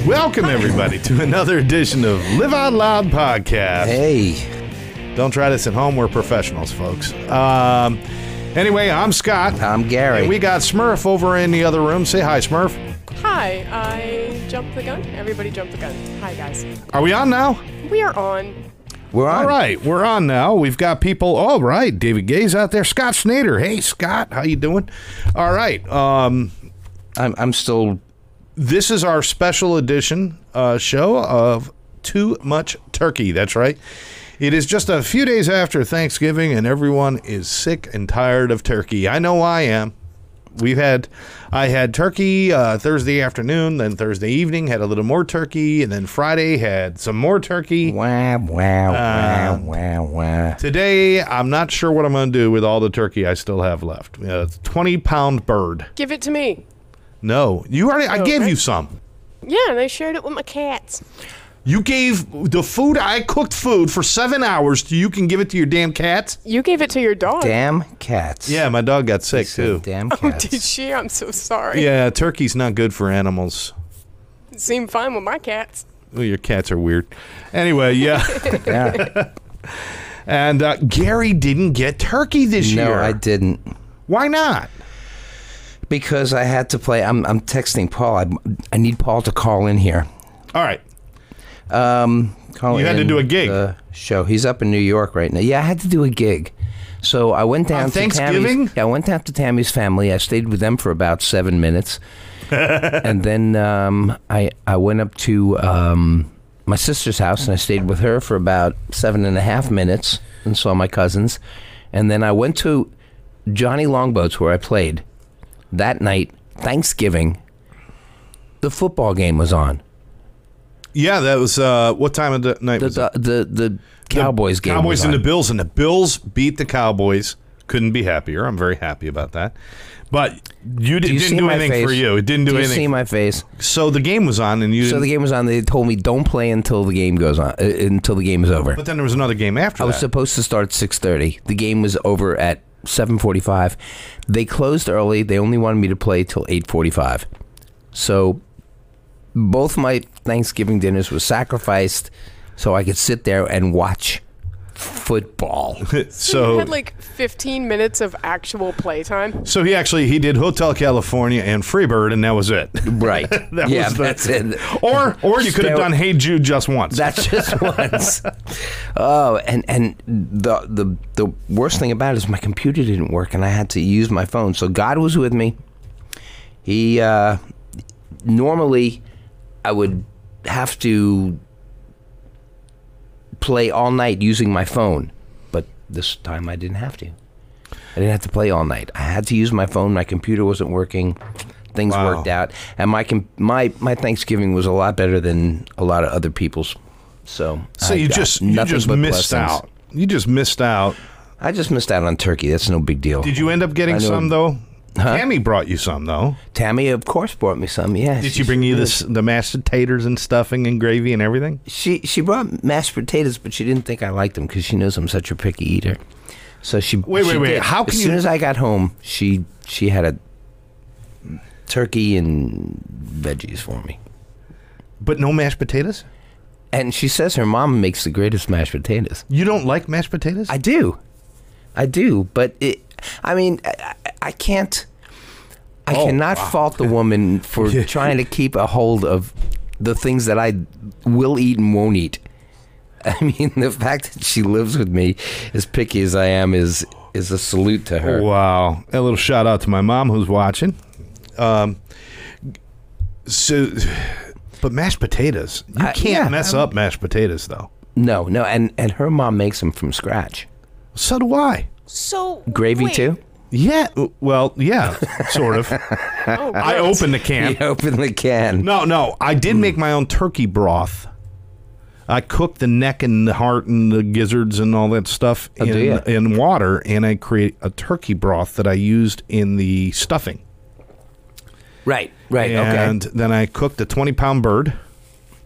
Welcome, everybody, to another edition of Live Out Loud Podcast. Hey. Don't try this at home. We're professionals, folks. Anyway, I'm Scott. I'm Gary. And we got Smurf over in the other room. Say hi, Smurf. Hi, I jumped the gun. Everybody jumped the gun. Hi, guys. Are we on now? We are on. We're on. All right, we're on now. We've got people. All right, David Gay's out there. Scott Snyder. Hey, Scott, how you doing? All right. I'm still. This is our special edition show of Too Much Turkey. That's right. It is just a few days after Thanksgiving, and everyone is sick and tired of turkey. I know I am. I had turkey Thursday afternoon, then Thursday evening had a little more turkey, and then Friday had some more turkey. Wow. Today, I'm not sure what I'm going to do with all the turkey I still have left. It's a 20-pound bird. Give it to me. No, you already. I gave Okay. you some. Yeah, and I shared it with my cats. You gave the food. I cooked food for 7 hours. You can give it to your damn cats. You gave it to your dog. Damn cats. Yeah, my dog got sick too. Damn Oh, cats. did she? I'm so sorry. Yeah, turkey's not good for animals. It seemed fine with my cats. Well, your cats are weird. Anyway, yeah. Yeah. And Gary didn't get turkey this year. No, I didn't. Why not? Because I had to play. I'm texting Paul. I need Paul to call in here. All right. Call You had to in do a gig. The show. He's up in New York right now. Yeah, I had to do a gig. So I went down On to Thanksgiving? Tammy's. Yeah, I went down to Tammy's family. I stayed with them for about 7 minutes. And then I went up to my sister's house, and I stayed with her for about 7.5 minutes and saw my cousins. And then I went to Johnny Longboat's, where I played. That night, Thanksgiving, the football game was on. Yeah, that was what time of the night was it? The Cowboys game. Cowboys was and on. the Bills, and the Bills beat the Cowboys. Couldn't be happier. I'm very happy about that. But you Do you didn't see do my anything face? for you. It didn't do you anything. see my face? So the game was on, and you So didn't. the game was on. They told me don't play until the game goes on. Until the game is over. But then there was another game after I was that. supposed to start at 6:30. The game was over at 7:45. They closed early. They only wanted me to play till 8:45. So both my Thanksgiving dinners were sacrificed so I could sit there and watch football. You So had like 15 minutes of actual playtime. So he did Hotel California and Freebird, and that was it. Right. That yeah, was the- that's it. Or you could have There- done Hey Jude just once. That's just once. Oh, and the worst thing about it is my computer didn't work, and I had to use my phone. So God was with me. He normally I would have to play all night using my phone, but this time I didn't have to. I didn't have to play all night. I had to use my phone. My computer wasn't working. Things Wow. worked out, and my Thanksgiving was a lot better than a lot of other people's. So I you got just nothing but missed blessings. out. You just missed out. I just missed out on turkey. That's no big deal. Did you end up getting I know- some though? Huh? Tammy brought you some though. Tammy, of course, brought me some. Yeah. Did she bring you the mashed potatoes and stuffing and gravy and everything? She brought mashed potatoes, but she didn't think I liked them because she knows I'm such a picky eater. So she Wait. she did. How can as soon you- as I got home, she had a turkey and veggies for me. But no mashed potatoes? And she says her mom makes the greatest mashed potatoes. You don't like mashed potatoes? I do, but I can't. I Oh, cannot wow. fault the woman for trying to keep a hold of the things that I will eat and won't eat. I mean, the fact that she lives with me, as picky as I am, is a salute to her. Wow. A little shout out to my mom who's watching. But mashed potatoes. You can't yeah, mess up mashed potatoes though. No, and her mom makes them from scratch. So do I. So Gravy wait. too? Yeah. Well, yeah, sort of. Oh, I gross. opened the can. You open the can. No. I did make my own turkey broth. I cooked the neck and the heart and the gizzards and all that stuff Oh, do ya? in water, and I create a turkey broth that I used in the stuffing. Right, And okay. then I cooked a 20-pound bird.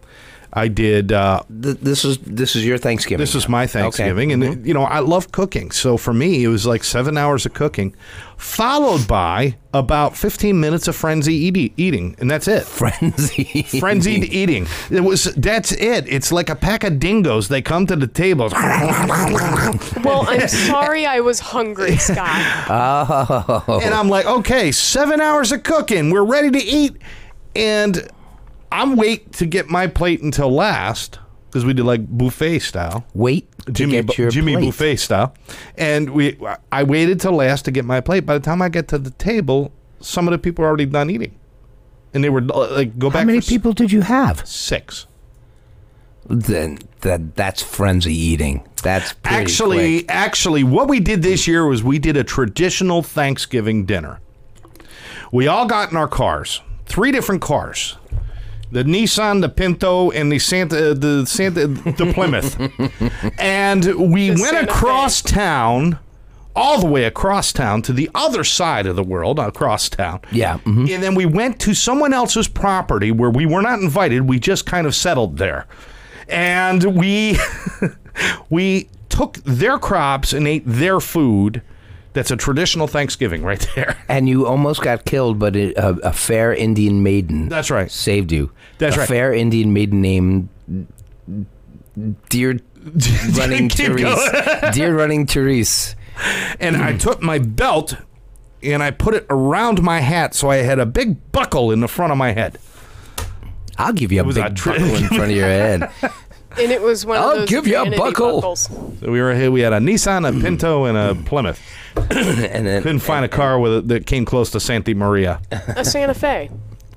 I did. This is your Thanksgiving. This is my Thanksgiving, Okay. and you know I love cooking. So for me, it was like 7 hours of cooking, followed by about 15 minutes of frenzied eating, and that's it. Frenzy. Frenzied eating. That's it. It's like a pack of dingoes. They come to the table. Well, I'm sorry I was hungry, Scott. Oh. And I'm like, okay, 7 hours of cooking. We're ready to eat. And I'm wait to get my plate until last because we did like buffet style. Wait to get your Jimmy plate. buffet style. And I waited till last to get my plate. By the time I get to the table, some of the people were already done eating. And they were like, go back. How many for people did you have? 6. Then that's frenzy eating. That's pretty quick. Actually, what we did this year was we did a traditional Thanksgiving dinner. We all got in our cars, 3 different cars. The Nissan, the Pinto, and the Plymouth. And we went Santa across town, all the way across town to the other side of the world, across town. Yeah. And then we went to someone else's property where we were not invited. We just kind of settled there. And we we took their crops and ate their food. That's a traditional Thanksgiving right there. And you almost got killed, but a fair Indian maiden That's right. saved you. That's a right. fair Indian maiden named Dear Running Keep Therese. Dear Running Therese. And I took my belt and I put it around my hat so I had a big buckle in the front of my head. I'll give you a was big a buckle in front of your head. And it was one of I'll those give you a vanity buckle. buckles. So we had a Nissan, a Pinto, and a Plymouth. And then Couldn't find a car that came close to Santa Maria. A Santa Fe.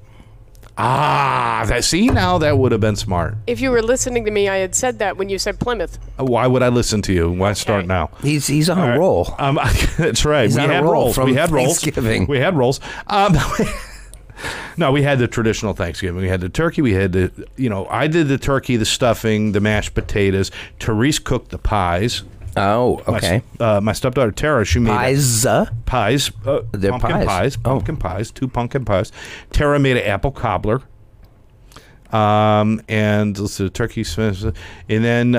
See, now that would have been smart. If you were listening to me, I had said that when you said Plymouth. Why would I listen to you? Why start Okay. now? he's on a roll. That's right. He's We on a had roll rolls. from We had rolls. Thanksgiving. We had rolls. No, we had the traditional Thanksgiving. We had the turkey. We had the, I did the turkey, the stuffing, the mashed potatoes. Therese cooked the pies. Oh, okay. My stepdaughter Tara, she made Pies. pies. They're Pumpkin pies. Pumpkin pies. 2 pumpkin pies. Tara made an apple cobbler. And let's see, turkey. And then,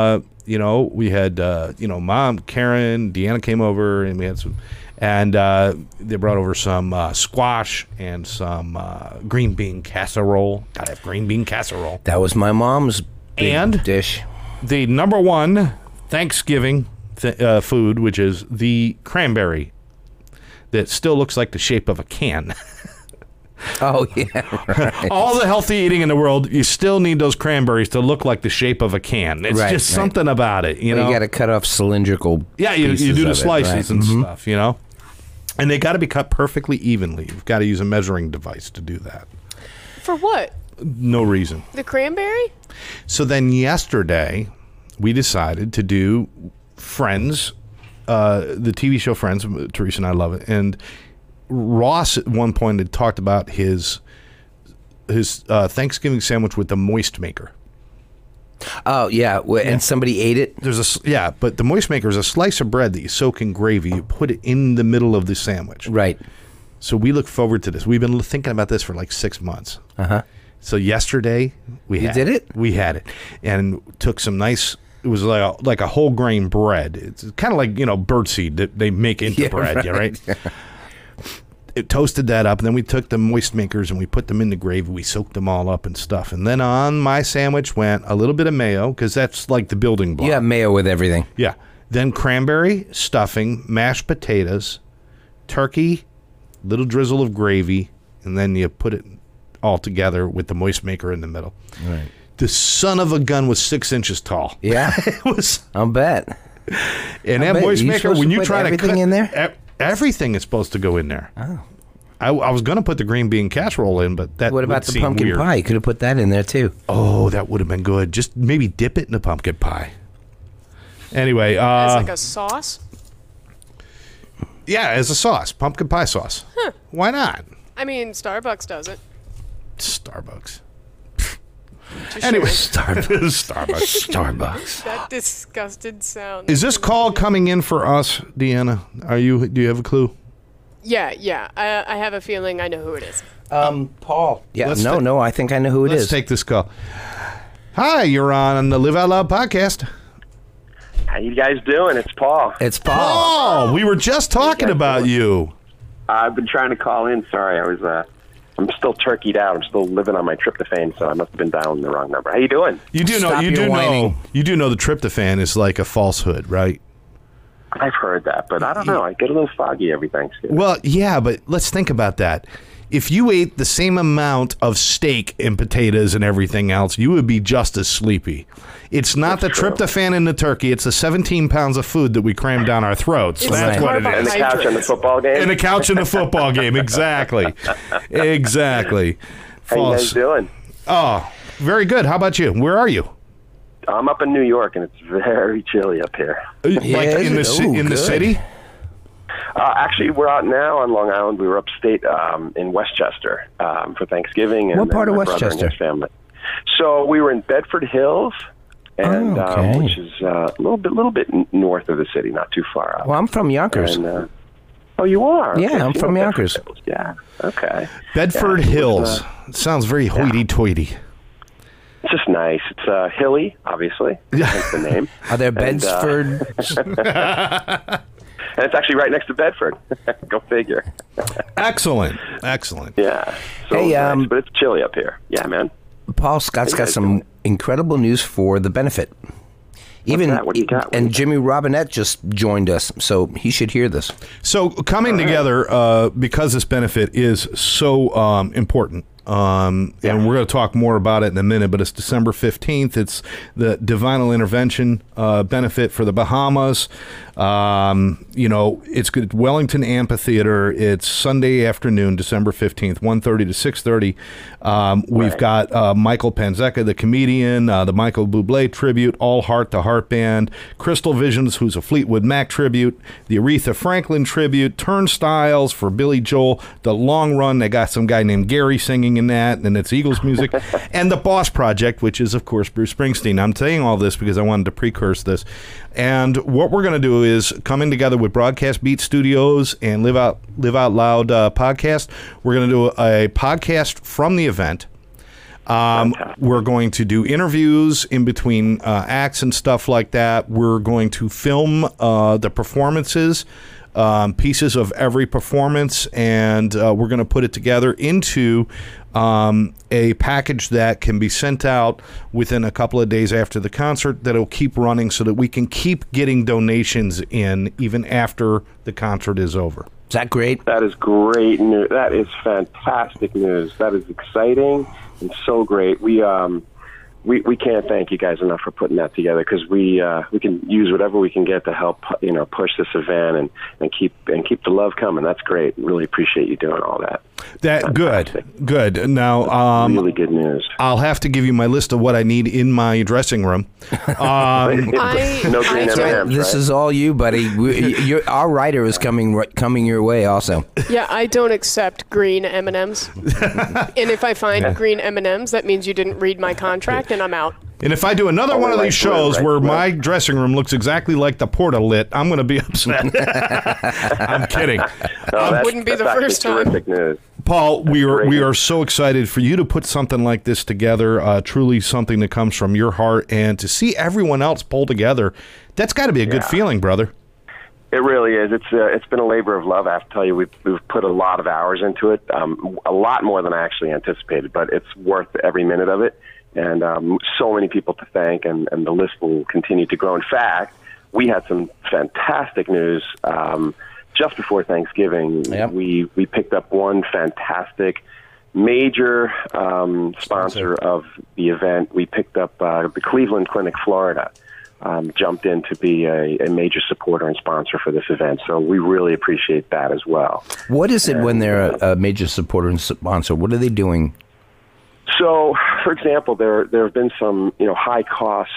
we had, Mom, Karen, Deanna came over, and we had some. And they brought over some squash and some green bean casserole. Gotta have green bean casserole. That was my mom's big And- dish. The number one Thanksgiving food, which is the cranberry that still looks like the shape of a can. Oh, yeah. Right. All the healthy eating in the world, you still need those cranberries to look like the shape of a can. It's Right, just right. something about it, you know? You got to cut off cylindrical Yeah, you pieces do the of it, slices right? and Mhm. stuff, And they got to be cut perfectly evenly. You've got to use a measuring device to do that. For what? No reason. The cranberry? So then yesterday, we decided to do Friends, the TV show Friends. Teresa and I love it. And Ross at one point had talked about his Thanksgiving sandwich with the moist maker. Oh, yeah. And somebody ate it? But the moist maker is a slice of bread that you soak in gravy. You put it in the middle of the sandwich. Right. So we look forward to this. We've been thinking about this for like 6 months. Uh-huh. So yesterday we did it? We had it and took some nice. It was like a whole grain bread. It's kind of like birdseed that they make into bread, right? It toasted that up, and then we took the moist makers and we put them in the gravy. We soaked them all up and stuff. And then on my sandwich went a little bit of mayo because that's like the building block. You got mayo with everything. Yeah. Then cranberry, stuffing, mashed potatoes, turkey, little drizzle of gravy, and then you put it all together with the moist maker in the middle. Right. The son of a gun was 6 inches tall. Yeah. It was, I'll bet. and I that bet. moist Are you maker, supposed when to you put try to everything cut in there? Everything is supposed to go in there. Oh. I was going to put the green bean casserole in, but that What about would the seem pumpkin weird. pie? You could have put that in there, too. Oh, that would have been good. Just maybe dip it in the pumpkin pie. Anyway, As like a sauce? yeah, as a sauce, pumpkin pie sauce. Huh. Why not? I mean, Starbucks does it. Starbucks. Touche. Anyway, Starbucks. Starbucks. That disgusted sound. Is this call coming in for us, Deanna? Do you have a clue? Yeah. I have a feeling I know who it is. Paul. Yeah, Let's no, I think I know who it Let's is. take this call. Hi, you're on the Live Out Loud podcast. How you guys doing? It's Paul. It's Paul. Oh, we were just talking about you. I've been trying to call in. Sorry, I'm still turkeyed out. I'm still living on my tryptophan, so I must have been dialing the wrong number. How you doing? You do know the tryptophan is like a falsehood, right? I've heard that, but I don't know. I get a little foggy every Thanksgiving. Well, yeah, but let's think about that. If you ate the same amount of steak and potatoes and everything else, you would be just as sleepy. It's not That's the true. tryptophan in the turkey. It's the 17 pounds of food that we cram down our throats. It's That's the what it And is. the couch and the football game. And the couch in the football game. Exactly. Exactly. How you guys doing? Oh, very good. How about you? Where are you? I'm up in New York, and it's very chilly up here. Like in the good. city? Actually, we're out now on Long Island. We were upstate in Westchester for Thanksgiving. And What part of my brother and Westchester? his family. So we were in Bedford Hills, and okay. which is a little bit north of the city, not too far out. Well, I'm from Yonkers. And, oh, you are? Yeah, Okay, I'm so from Bedford Yonkers. Hills. Yeah. Okay. Bedford Yeah, it was, Hills. Sounds very hoity-toity. It's just nice. It's hilly, obviously. Hence the name. Are there And, Bedsford? And it's actually right next to Bedford. Go figure. Excellent. Excellent. Yeah. So Hey, nice, but it's chilly up here. Yeah, man. Paul Scott's got some incredible news for the benefit. that? What do you got? And Jimmy Robinette just joined us, so he should hear this. So coming together, because this benefit is so important, and we're going to talk more about it in a minute, but it's December 15th. It's the Divinal Intervention benefit for the Bahamas. It's good at Wellington Amphitheater. It's Sunday afternoon, December 15th, 1:30 to 6:30. We've got Michael Panzecca, the comedian, the Michael Bublé tribute, All Heart to Heart Band, Crystal Visions, who's a Fleetwood Mac tribute, the Aretha Franklin tribute, Turnstiles for Billy Joel, The Long Run. They got some guy named Gary singing in that, and it's Eagles music, and the Boss Project, which is, of course, Bruce Springsteen. I'm saying all this because I wanted to precurse this. And what we're going to do is coming together with Broadcast Beat Studios and Live Out Loud podcast. We're going to do a podcast from the event. We're going to do interviews in between acts and stuff like that. We're going to film the performances, pieces of every performance, and we're going to put it together into a package that can be sent out within a couple of days after the concert that'll keep running so that we can keep getting donations in even after the concert is over. Is that great? That is great news. That is fantastic news. That is exciting and so great. We can't thank you guys enough for putting that together, because we can use whatever we can get to help push this event and keep the love coming. That's great. Really appreciate you doing all that. Good. Now, really good news. I'll have to give you my list of what I need in my dressing room. No green M&Ms, This right? is all you, buddy. Our writer is coming your way also. Yeah, I don't accept green M&Ms. And if I find green M&Ms, that means you didn't read my contract, and I'm out. And if I do another one of these shows where my dressing room looks exactly like the Porta Lit, I'm going to be upset. I'm kidding. Wouldn't be the first time. Terrific news. Paul, we are so excited for you to put something like this together, truly something that comes from your heart, and to see everyone else pull together. That's got to be a good feeling, brother. It really is. It's been a labor of love. I have to tell you, we've put a lot of hours into it, a lot more than I actually anticipated, but it's worth every minute of it. And so many people to thank, and the list will continue to grow. In fact, we had some fantastic news just before Thanksgiving. Yep. We picked up one fantastic major sponsor of the event. We picked up the Cleveland Clinic, Florida. Jumped in to be a major supporter and sponsor for this event. So we really appreciate that as well. What is it when they're a major supporter and sponsor? What are they doing? So, for example, there have been some high cost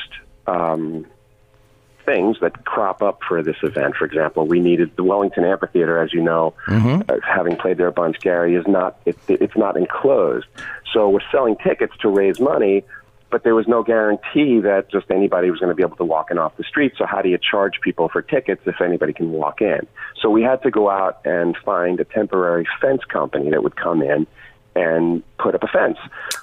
things that crop up for this event. For example, we needed the Wellington Amphitheater, as you know, having played there a bunch. Gary, is not it's not enclosed, so we're selling tickets to raise money. But there was no guarantee that just anybody was going to be able to walk in off the street. So how do you charge people for tickets if anybody can walk in? So we had to go out and find a temporary fence company that would come in and put up a fence. Well,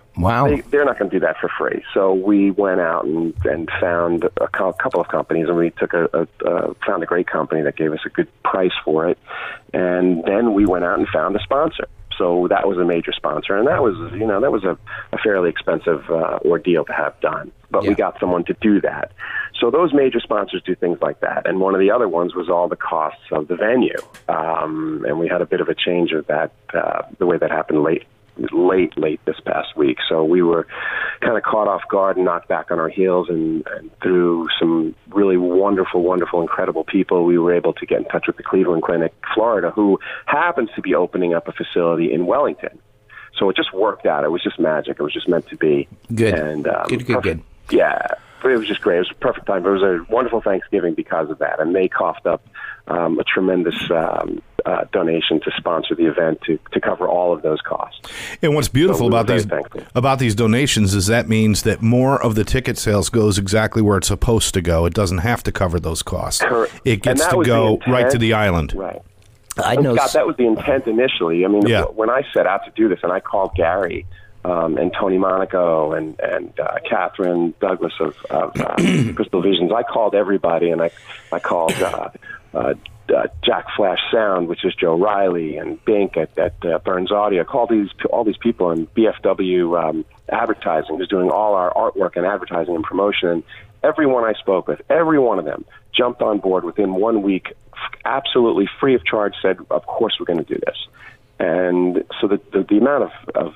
Wow. They're not going to do that for free. So we went out and found a couple of companies, and we took found a great company that gave us a good price for it. And then we went out and found a sponsor. So that was a major sponsor, and that was a fairly expensive ordeal to have done. But we got someone to do that. So those major sponsors do things like that. And one of the other ones was all the costs of the venue. And we had a bit of a change of that, the way that happened late this past week. So we were kind of caught off guard and knocked back on our heels, and through some really wonderful, incredible people, we were able to get in touch with the Cleveland Clinic, Florida, who happens to be opening up a facility in Wellington. So it just worked out. It was just magic. It was just meant to be. Good. And Good. Yeah. It was just great. It was a perfect time. It was a wonderful Thanksgiving because of that. And they coughed up a tremendous donation to sponsor the event to cover all of those costs. And what's beautiful about these donations is that means that more of the ticket sales goes exactly where it's supposed to go. It doesn't have to cover those costs. Correct. It gets to go right to the island. Right. I know. Scott, that was the intent initially. I mean, when I set out to do this, and I called Gary and Tony Monaco and Catherine Douglas of Crystal Visions, I called everybody, and I called Jack Flash Sound, which is Joe Riley, and Bink at Burns Audio. I called all these people, and BFW Advertising, who's doing all our artwork and advertising and promotion. And everyone I spoke with, every one of them jumped on board within 1 week, absolutely free of charge, said, of course we're going to do this. And so the amount of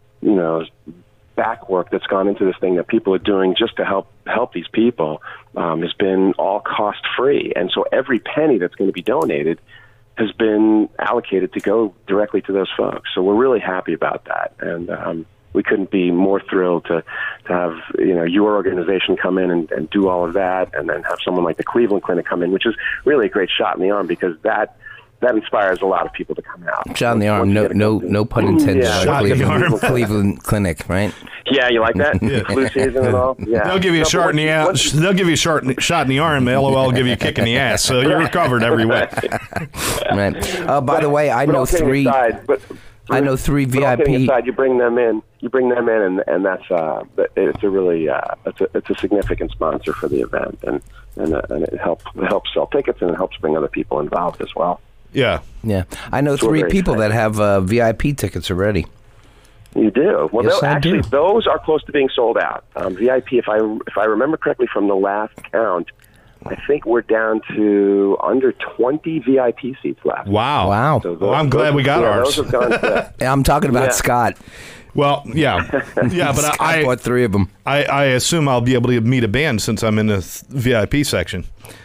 back work that's gone into this thing that people are doing just to help these people has been all cost free. And so every penny that's going to be donated has been allocated to go directly to those folks. So we're really happy about that. And we couldn't be more thrilled to have your organization come in and do all of that, and then have someone like the Cleveland Clinic come in, which is really a great shot in the arm, because that inspires a lot of people to come out. Shot in the arm, no pun intended. Yeah, Cleveland Clinic, right? Yeah, you like that? Flu season and all. Yeah, they'll give you a shot in the ass. They'll give you a shot in the arm. LOL will give you a kick in the ass. So you're covered every way. Right. By the way, I know three. I know three VIP. Aside, you bring them in, and that's it's a really it's a significant sponsor for the event, and it helps sell tickets, and it helps bring other people involved as well. Yeah. I know three people that have VIP tickets already. You do? Well, Yes, I do. Those are close to being sold out. VIP, if I remember correctly from the last count, I think we're down to under 20 VIP seats left. Wow. So I'm glad we got ours. Those have gone to, I'm talking about Scott. Well, yeah, but I bought three of them. I assume I'll be able to meet a band since I'm in the VIP section.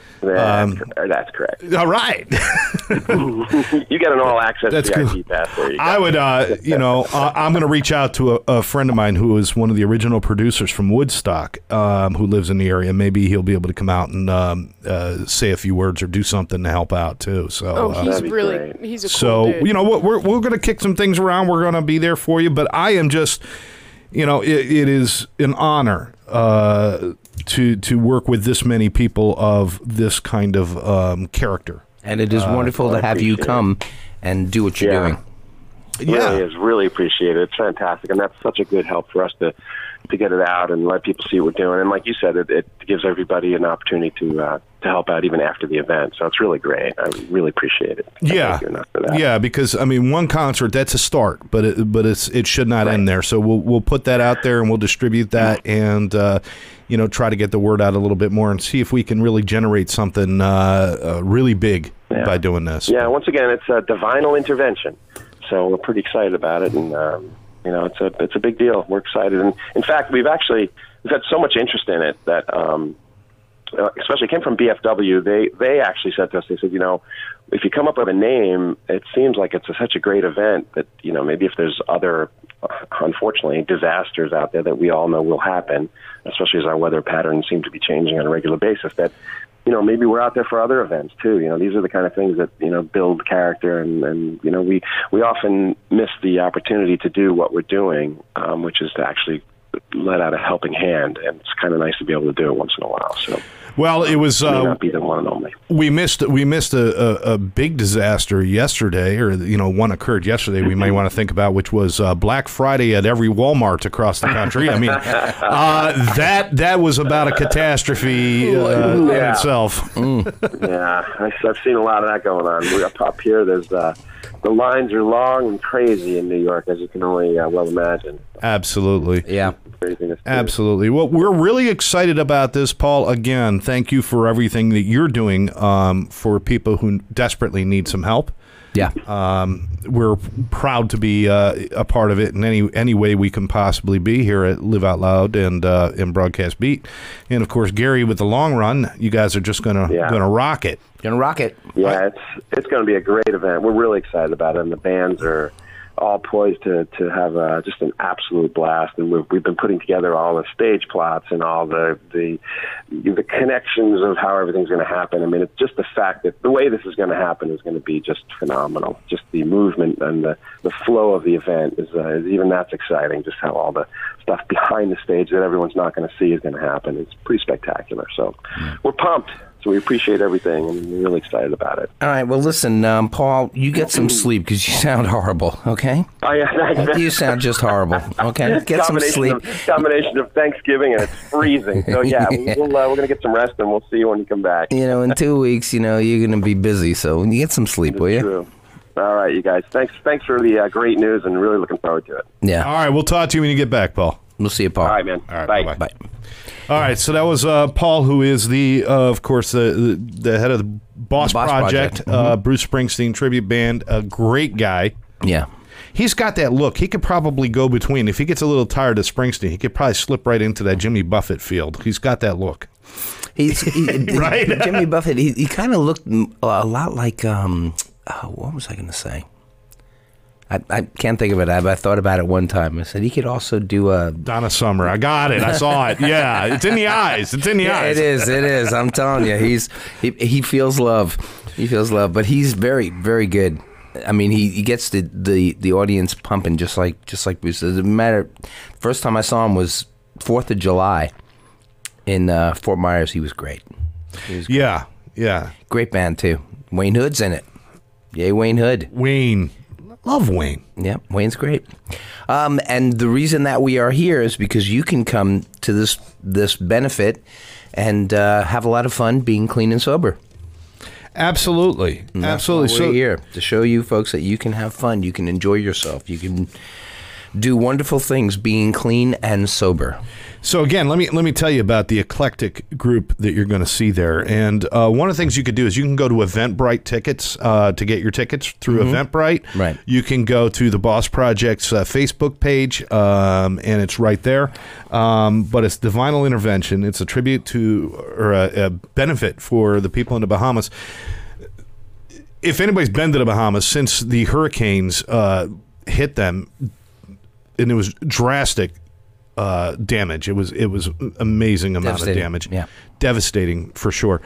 That's correct. All right. You get an all-access VIP cool. pass. There you go. I would, I'm going to reach out to a friend of mine who is one of the original producers from Woodstock, who lives in the area. Maybe he'll be able to come out and say a few words or do something to help out too. So, he's a cool dude. We're going to kick some things around. We're going to be there for you. But I am just, it is an honor to work with this many people of this kind of character. And it is wonderful to have you come and do what you're doing. It really is. Really appreciate it. It's fantastic. And that's such a good help for us to get it out and let people see what we're doing. And like you said, it gives everybody an opportunity to help out even after the event. So it's really great. I really appreciate it. Yeah, because one concert, that's a start, but it should not end there. So we'll put that out there and we'll distribute that and try to get the word out a little bit more and see if we can really generate something really big by doing this. Yeah, once again, it's a divinal intervention. So we're pretty excited about it, and it's a big deal. We're excited, and in fact, we've had so much interest in it that, especially came from BFW. They actually said to us, they said, if you come up with a name, it seems like it's such a great event that maybe if there's other, unfortunately, disasters out there that we all know will happen, especially as our weather patterns seem to be changing on a regular basis, that maybe we're out there for other events too. These are the kind of things that build character, and we often miss the opportunity to do what we're doing, which is to actually let out a helping hand, and it's kind of nice to be able to do it once in a while. So. Well, it was. May not be the one and only. We missed a big disaster yesterday, or one occurred yesterday. We may want to think about, which was Black Friday at every Walmart across the country. I mean, that was about a catastrophe in itself. Yeah, I've seen a lot of that going on. We up here. There's the lines are long and crazy in New York, as you can only well imagine. Absolutely. Yeah. Absolutely. Well, we're really excited about this, Paul. Again, thank you for everything that you're doing for people who desperately need some help. Yeah. We're proud to be a part of it in any way we can possibly be here at Live Out Loud and Broadcast Beat. And, of course, Gary, with the long run, you guys are just gonna rock it. Gonna rock it. Yeah, it's going to be a great event. We're really excited about it, and the bands are all poised to have just an absolute blast. And we've been putting together all the stage plots and all the connections of how everything's going to happen. I mean, it's just the fact that the way this is going to happen is going to be just phenomenal. Just the movement and the flow of the event is even that's exciting. Just how all the stuff behind the stage that everyone's not going to see is going to happen. It's pretty spectacular. So we're pumped. So we appreciate everything, and we're really excited about it. All right. Well, listen, Paul, you get some sleep because you sound horrible, okay? Oh, yeah. You sound just horrible, okay? Get some sleep. Combination of Thanksgiving and it's freezing. So, yeah, we're going to get some rest, and we'll see you when you come back. In 2 weeks, you're going to be busy, so you get some sleep, will you? True. All right, you guys. Thanks for the great news, and really looking forward to it. Yeah. All right, we'll talk to you when you get back, Paul. We'll see you, Paul. All right, man. All right, bye. bye-bye. Bye. All right, so that was Paul, who is of course, the head of the Boss Project. Bruce Springsteen tribute band. A great guy. Yeah. He's got that look. He could probably go between. If he gets a little tired of Springsteen, he could probably slip right into that Jimmy Buffett field. He's got that look. Right? Jimmy Buffett, he kind of looked a lot like, what was I going to say? I can't think of it. I thought about it one time. I said he could also do a Donna Summer. I got it. I saw it. Yeah, it's in the eyes. It's in the eyes. It is. I'm telling you, he feels love. He feels love, but he's very, very good. I mean, he gets the audience pumping just like Bruce. It doesn't matter. First time I saw him was 4th of July in Fort Myers. He was great. Yeah. Great band too. Wayne Hood's in it. Yay, Wayne Hood. Wayne. Love Wayne. Yeah, Wayne's great. And the reason that we are here is because you can come to this benefit and have a lot of fun being clean and sober. Absolutely. Absolutely. We're here to show you folks that you can have fun. You can enjoy yourself. You can do wonderful things being clean and sober. So again, let me tell you about the eclectic group that you're going to see there. And one of the things you could do is you can go to Eventbrite tickets to get your tickets through Eventbrite. Right. You can go to the Boss Project's Facebook page, and it's right there. But it's Divinal Intervention. It's a tribute to or a benefit for the people in the Bahamas. If anybody's been to the Bahamas since the hurricanes hit them, and it was drastic damage. It was amazing amount of damage. Yeah. Devastating for sure.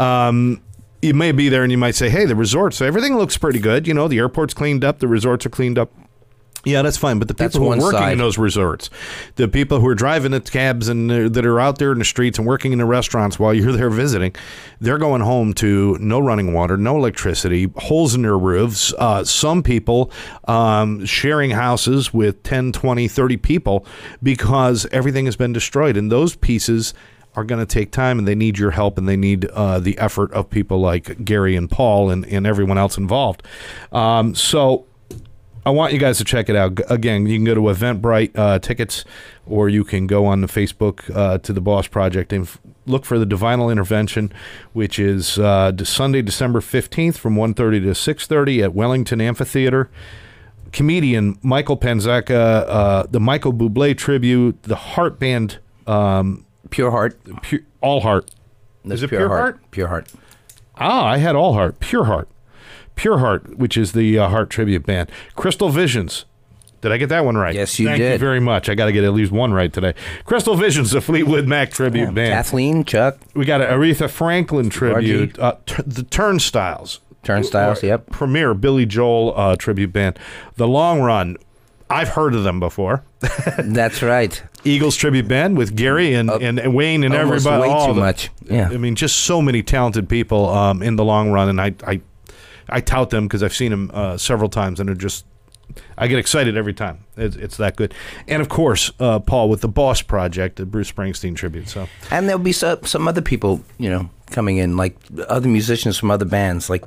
You may be there and you might say, hey, the resorts, everything looks pretty good. The airport's cleaned up, the resorts are cleaned up. Yeah, that's fine. But the people who are working in those resorts, the people who are driving the cabs and that are out there in the streets and working in the restaurants while you're there visiting, they're going home to no running water, no electricity, holes in their roofs. Some people sharing houses with 10, 20, 30 people because everything has been destroyed. And those pieces are going to take time, and they need your help, and they need the effort of people like Gary and Paul and everyone else involved. So I want you guys to check it out. Again, you can go to Eventbrite tickets, or you can go on the Facebook to the Boss Project and look for the Divinal Intervention, which is Sunday, December 15th from 1:30 to 6:30 at Wellington Amphitheater. Comedian Michael Panzacca, the Michael Bublé tribute, the Heart Band. Pure Heart. All Heart. Is it Pure Heart? Pure Heart. Ah, I had All Heart. Pure Heart. Pure Heart, which is the Heart tribute band. Crystal Visions. Did I get that one right? Yes, you did. Thank you very much. I got to get at least one right today. Crystal Visions, the Fleetwood Mac tribute band. Kathleen, Chuck. We got an Aretha Franklin tribute. The Turnstiles. Turnstiles, yep. Premier Billy Joel tribute band. The Long Run. I've heard of them before. That's right. Eagles Tribute Band with Gary and Wayne and Almost everybody. way all too the- much. Yeah. I mean, just so many talented people in the long run, and I tout them because I've seen them several times, and they're just. I get excited every time. It's that good. And of course, Paul with the Boss Project, the Bruce Springsteen tribute. So, And there'll be some other people, coming in, like other musicians from other bands. Like,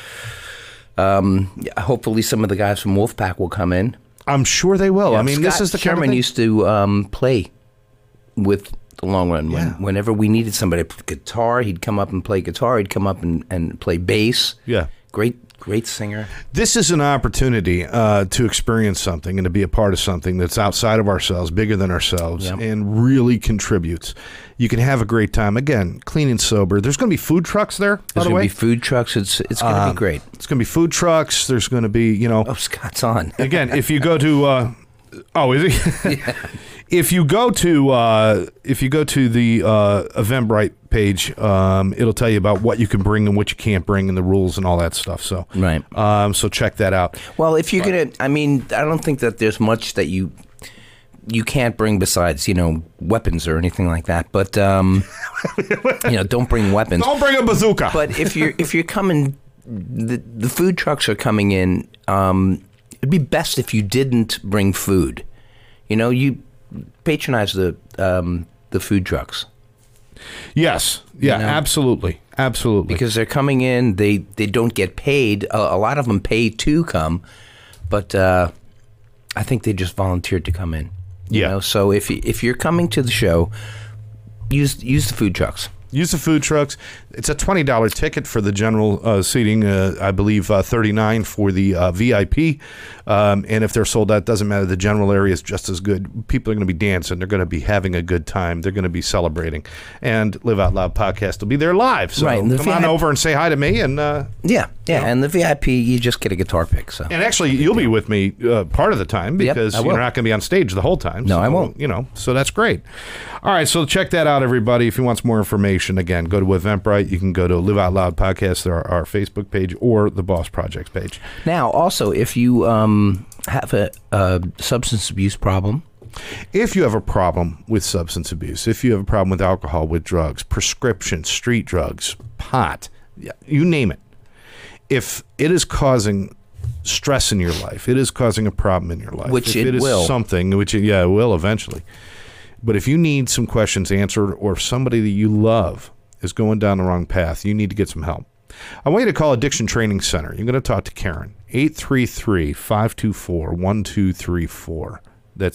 hopefully, some of the guys from Wolfpack will come in. I'm sure they will. I mean, Scott this is the kind of Sherman thing- used to play with the Long Run. Yeah. Whenever we needed somebody to play guitar, he'd come up and play guitar. He'd come up and play bass. Yeah. Great singer. This is an opportunity to experience something and to be a part of something that's outside of ourselves, bigger than ourselves, Yep. and really contributes. You can have a great time. Again, clean and sober. There's going to be food trucks there, by There's the going to way. be food trucks. It's going to be great. It's going to be food trucks. There's going to be, Oh, Scott's on. again, if you go to, is he? If you go to the Eventbrite page, it'll tell you about what you can bring and what you can't bring and the rules and all that stuff. So, Right. So check that out. Well, if you're going to, I don't think that there's much that you can't bring besides, weapons or anything like that. But, don't bring weapons. Don't bring a bazooka. But if you're coming, the food trucks are coming in. It'd be best if you didn't bring food. You patronize the food trucks. Yes. Yeah. Absolutely. Because they're coming in. They don't get paid. A lot of them pay to come, but I think they just volunteered to come in. Yeah. So if you're coming to the show, use the food trucks. Use the food trucks. It's a $20 ticket for the general seating. I believe $39 for the VIP. And if they're sold out, doesn't matter. The general area is just as good. People are going to be dancing. They're going to be having a good time. They're going to be celebrating. And Live Out Loud podcast will be there live. So Right, and the come on over and say hi to me. And Yeah. And the VIP, you just get a guitar pick. So and actually, you'll be with me part of the time because I will. you're not going to be on stage the whole time. No, so, I won't. So that's great. All right, so check that out, everybody. If you want some more information, again, go to Eventbrite. You can go to Live Out Loud Podcast, our Facebook page, or the Boss Projects page. now, also, if you have a substance abuse problem, If you have a problem with substance abuse, if you have a problem with alcohol, with drugs, prescription, street drugs, pot, you name it. If it is causing stress in your life, it is causing a problem in your life. Which if it is will. something, which it will eventually. But if you need some questions answered, or if somebody that you love is going down the wrong path, you need to get some help. I want you to call Addiction Training Center. You're going to talk to Karen. 833-524-1234. That's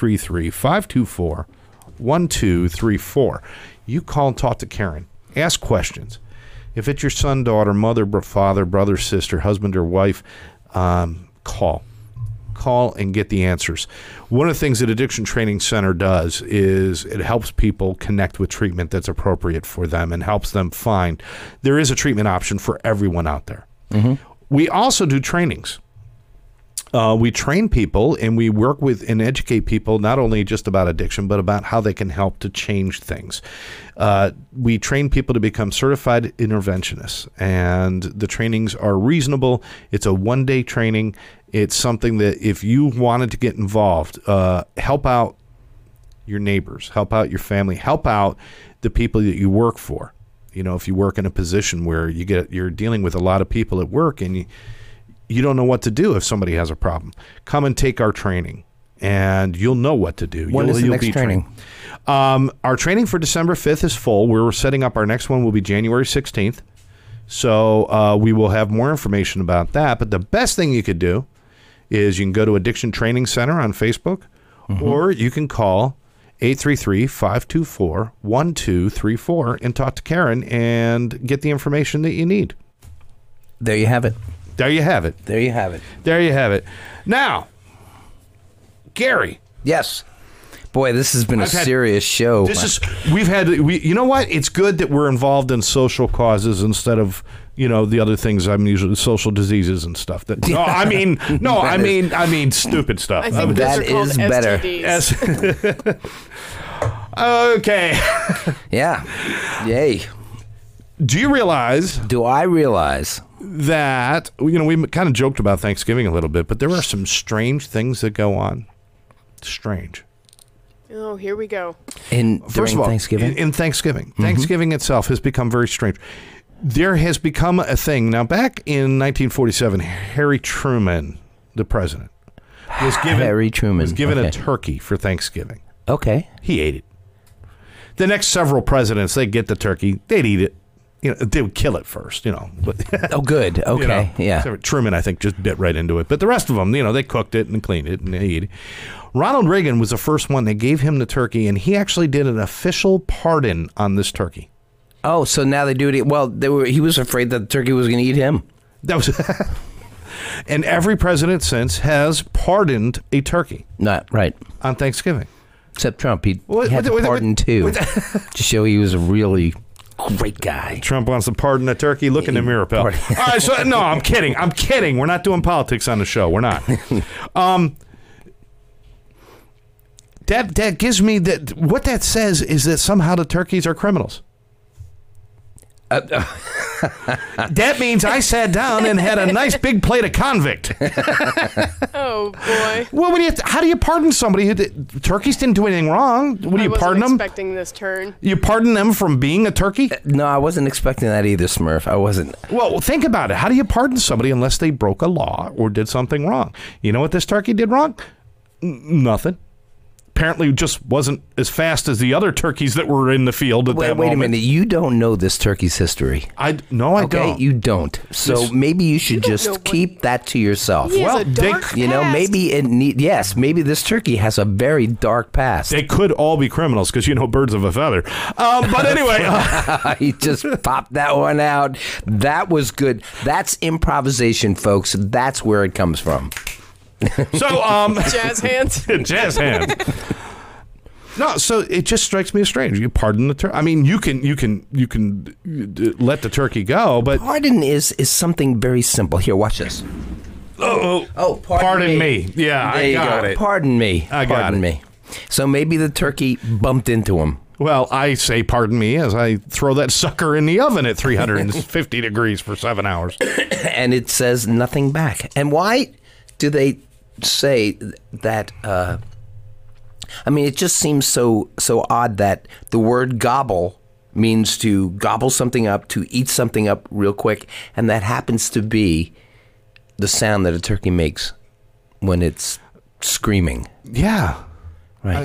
833-524-1234. You call and talk to Karen. Ask questions. If it's your son, daughter, mother, father, brother, sister, husband, or wife, call. Call and get the answers. One of the things that Addiction Training Center does is it helps people connect with treatment that's appropriate for them and helps them find there is a treatment option for everyone out there. Mm-hmm. We also do trainings. We train people and we work with and educate people not only just about addiction, but about how they can help to change things. We train people to become certified interventionists, and the trainings are reasonable. It's a one-day training. It's something that if you wanted to get involved, help out your neighbors, help out your family, help out the people that you work for. If you work in a position where you're dealing with a lot of people at work and you don't know what to do if somebody has a problem, come and take our training and you'll know what to do. When is the next training? Our training for December 5th is full. We're setting up our next one will be January 16th. So we will have more information about that. But the best thing you could do is you can go to Addiction Training Center on Facebook, or you can call 833-524-1234 and talk to Karen and get the information that you need. there you have it. There you have it. There you have it. There you have it. Now, Gary. Yes. Boy, this has been I've had- serious show. You know what? It's good that we're involved in social causes instead of, the other things I'm usually social diseases and stuff. I mean stupid stuff. I think that those are called is better. STDs. Okay. Yeah. Yay. Do you realize Do I realize that, we kind of joked about Thanksgiving a little bit, but there are some strange things that go on. Strange. Oh, here we go. First of all, Thanksgiving? in Thanksgiving. Thanksgiving itself has become very strange. There has become a thing. Now, back in 1947, Harry Truman, the president, was given a turkey for Thanksgiving. Okay. He ate it. The next several presidents, they'd get the turkey, they'd eat it. They would kill it first, But, oh, good. Okay, yeah. So Truman, I think, just bit right into it. But the rest of them, they cooked it and cleaned it and they ate it. Ronald Reagan was the first one. They gave him the turkey, and he actually did an official pardon on this turkey. Oh, so now they do it. Well, he was afraid that the turkey was going to eat him. That was, and every president since has pardoned a turkey. Not right. On Thanksgiving. Except Trump. He had to pardon too, to show he was a really great guy. Trump wants to pardon a turkey. Look in the mirror, pal. All right, so no, I'm kidding. I'm kidding. We're not doing politics on the show. We're not. That gives me that. What that says is that somehow the turkeys are criminals. That means I sat down and had a nice big plate of convict. Oh boy! Well, how do you pardon somebody? Turkeys didn't do anything wrong. What do you pardon them? I wasn't expecting this turn. You pardon them from being a turkey? No, I wasn't expecting that either, Smurf. I wasn't. Well, think about it. How do you pardon somebody unless they broke a law or did something wrong? You know what this turkey did wrong? Nothing. Apparently just wasn't as fast as the other turkeys that were in the field at that moment. Wait a minute. You don't know this turkey's history. I don't. Okay, you don't. So maybe you should just keep that to yourself. Well, maybe this turkey has a very dark past. They could all be criminals because, birds of a feather. But anyway. He just popped that one out. That was good. That's improvisation, folks. That's where it comes from. So, jazz hands. Jazz hands. No, so it just strikes me as strange. You pardon the turkey. I mean, you can let the turkey go, but pardon is something very simple. Here, watch this. Pardon me. Yeah, I got it. Pardon me. Pardon me. So maybe the turkey bumped into him. Well, I say pardon me as I throw that sucker in the oven at 350 degrees for 7 hours. And it says nothing back. And why do they say that? I mean, it just seems so odd that the word gobble means to gobble something up, to eat something up real quick, and that happens to be the sound that a turkey makes when it's screaming. Yeah. Right.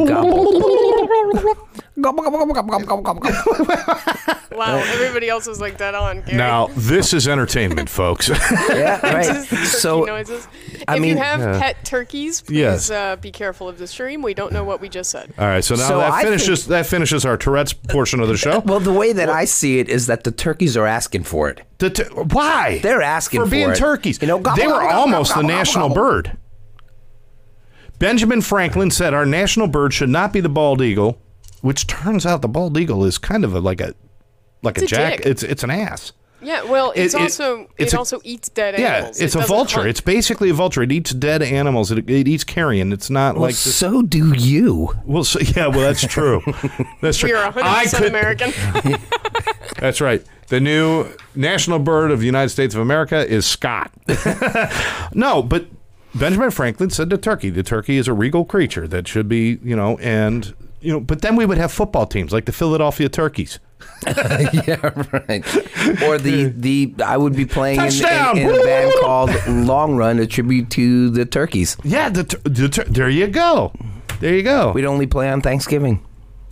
Wow, everybody else is like that on, Gary. Now, this is entertainment, folks. Yeah, right. So, noises. If you have pet turkeys, please be careful of the stream. We don't know what we just said. All right, so now that finishes our Tourette's portion of the show. Well, the way that I see it is that the turkeys are asking for it. Why? They're asking for being it. turkeys. They were almost the national bird. Benjamin Franklin said our national bird should not be the bald eagle, which turns out the bald eagle is kind of like a jack. It's an ass. Yeah, well, it also eats dead animals. Yeah, it's a vulture. Hunt. It's basically a vulture. It eats dead animals. It eats carrion. It's not like this. So do you. Well, that's true. That's true. You're 100% American. That's right. The new national bird of the United States of America is Scott. No, but Benjamin Franklin said to turkey, the turkey is a regal creature that should be, but then we would have football teams like the Philadelphia Turkeys. Yeah, right. Or I would be playing in a band called Long Run, a tribute to the turkeys. Yeah, there you go. There you go. We'd only play on Thanksgiving.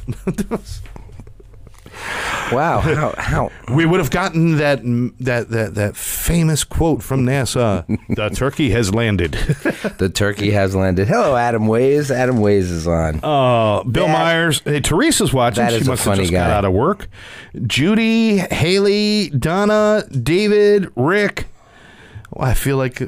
Wow, how we would have gotten that famous quote from NASA. The turkey has landed. The turkey has landed. Hello, Adam Ways. Adam Ways is on. Bill Myers. Hey, Teresa's watching. That is she must a funny have just guy. got out of work. Judy, Haley, Donna, David, Rick. Oh, I feel like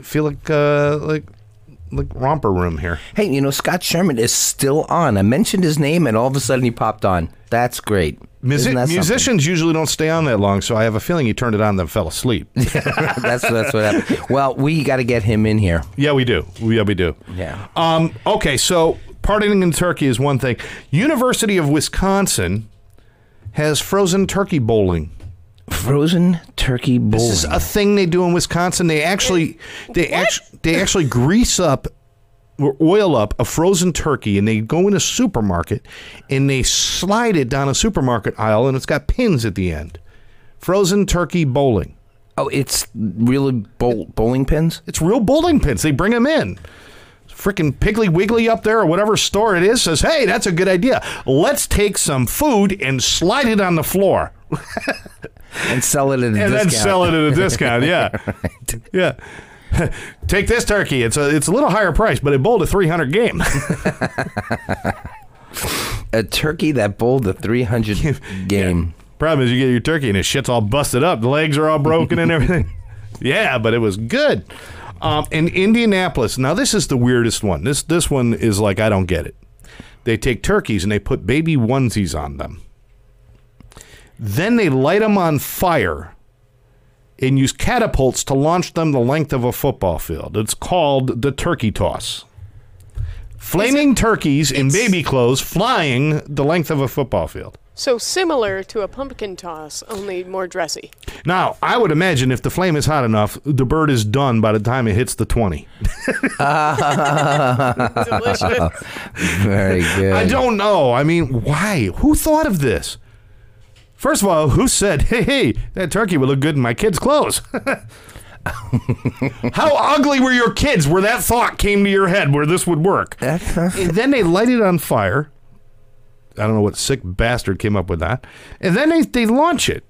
romper room here. Hey, Scott Sherman is still on. I mentioned his name, and all of a sudden he popped on. That's great. Musicians usually don't stay on that long, so I have a feeling he turned it on and fell asleep. That's what happened. Well, we got to get him in here. Yeah, we do. Yeah, we do. Yeah. Okay, so pardoning in turkey is one thing. University of Wisconsin has frozen turkey bowling Frozen turkey bowling. This is a thing they do in Wisconsin. They actually grease up or oil up a frozen turkey, and they go in a supermarket and they slide it down a supermarket aisle, and it's got pins at the end. Frozen turkey bowling. Oh, it's really bowling pins? It's real bowling pins. They bring them in. Freaking Piggly Wiggly up there or whatever store it is says, hey, that's a good idea. Let's take some food and slide it on the floor. And sell it at a discount. And then sell it at a discount, yeah. Right. Yeah. Take this turkey. It's a little higher price, but it bowled a 300 game. A turkey that bowled a 300 game. Yeah. Problem is you get your turkey and his shit's all busted up. The legs are all broken and everything. Yeah, but it was good. In Indianapolis, now this is the weirdest one. This one is like, I don't get it. They take turkeys and they put baby onesies on them. Then they light them on fire and use catapults to launch them the length of a football field. It's called the turkey toss. Flaming turkeys in baby clothes flying the length of a football field. So similar to a pumpkin toss, only more dressy. Now, I would imagine if the flame is hot enough, the bird is done by the time it hits the 20. Delicious. Very good. I don't know. I mean, why? Who thought of this? First of all, who said, hey, that turkey would look good in my kids' clothes? How ugly were your kids where that thought came to your head where this would work? And then they light it on fire. I don't know what sick bastard came up with that. And then they launch it.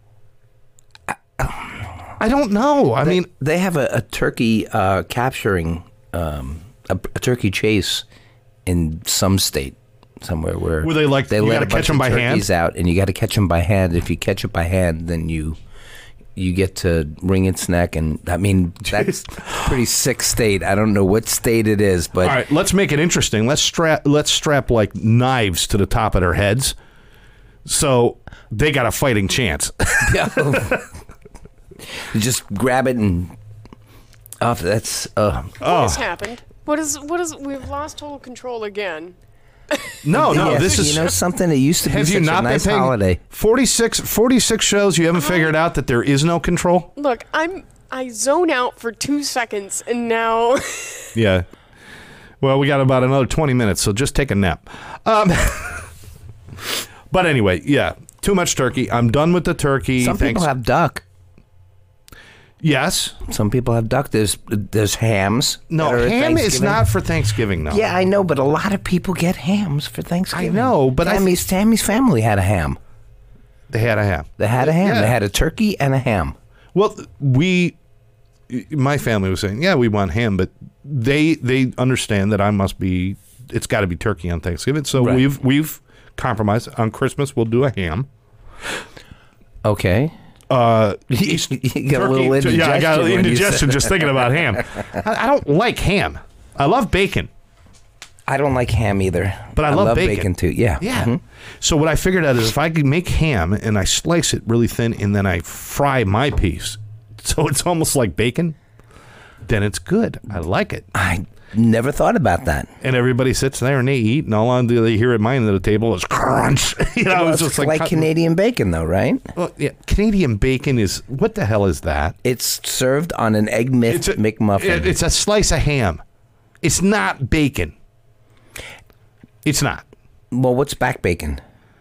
I don't know. I mean, they have a turkey capturing a turkey chase in some state somewhere where they like you let gotta a bunch catch them of by turkeys hand out, and you got to catch them by hand. If you catch it by hand, then you get to wring its neck, and I mean that's a pretty sick state. I don't know what state it is, but all right, let's make it interesting. Let's strap like knives to the top of their heads, so they got a fighting chance. Just grab it and off. That's What has happened? What is? We've lost total control again. No, yes, this is something that used to be have such you not a nice been paying holiday. 46 shows. You haven't figured out that there is no control. Look, I zone out for 2 seconds, and now. Yeah. Well, we got about another 20 minutes, so just take a nap. But anyway, yeah, too much turkey. I'm done with the turkey. Some people have duck. Yes. Some people have duck. There's hams. No, ham is not for Thanksgiving, though. Yeah, I know, but a lot of people get hams for Thanksgiving. I know, but Tammy's family had a ham. They had a ham. They had a ham. Yeah. They had a turkey and a ham. Well, my family was saying, yeah, we want ham, but they understand that it's got to be turkey on Thanksgiving. So Right. we've compromised. On Christmas, we'll do a ham. Okay. You got a little indigestion. Yeah, I got when you indigestion said- just thinking about ham. I don't like ham. I love bacon. I don't like ham either. But I love bacon. too. Yeah. Yeah. Mhm. So what I figured out is if I could make ham and I slice it really thin and then I fry my piece, so it's almost like bacon, then it's good. I like it. I never thought about that. And everybody sits there and they eat, and all they hear at my end of the table is crunch. Well, it's it's just like Canadian bacon, though, right? Well, yeah, Canadian bacon is, what the hell is that? It's served on an Egg McMuffin. It's a slice of ham. It's not bacon. It's not. Well, what's back bacon?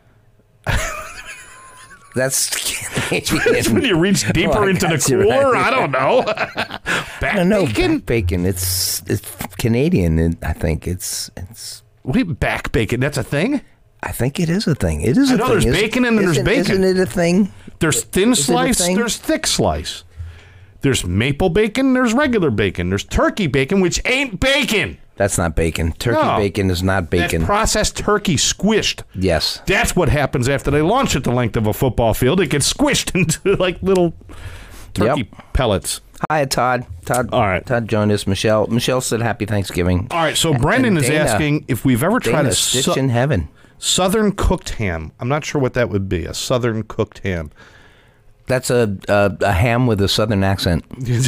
That's Canadian. It's when you reach deeper I into the got you, cooler. right. I don't know. Back No, bacon? back bacon. It's Canadian. I think it's. What do you back bacon? That's a thing? I think it is a thing. It is a I know thing. there's bacon and then there's bacon. Isn't it a thing? There's thin Is it a slice, thing? there's thick slice. There's maple bacon, there's regular bacon. There's turkey bacon, which ain't bacon. That's not bacon. Turkey No. bacon is not bacon. That's processed turkey squished. Yes. That's what happens after they launch it the length of a football field. It gets squished into like little turkey pellets. Hi, Todd. All right. Todd joined us. Michelle said Happy Thanksgiving. All right, so Brendan is Dana- asking if we've ever tried Dana, a Stitch in Heaven. southern cooked ham. I'm not sure what that would be, a southern cooked ham. That's a ham with a southern accent.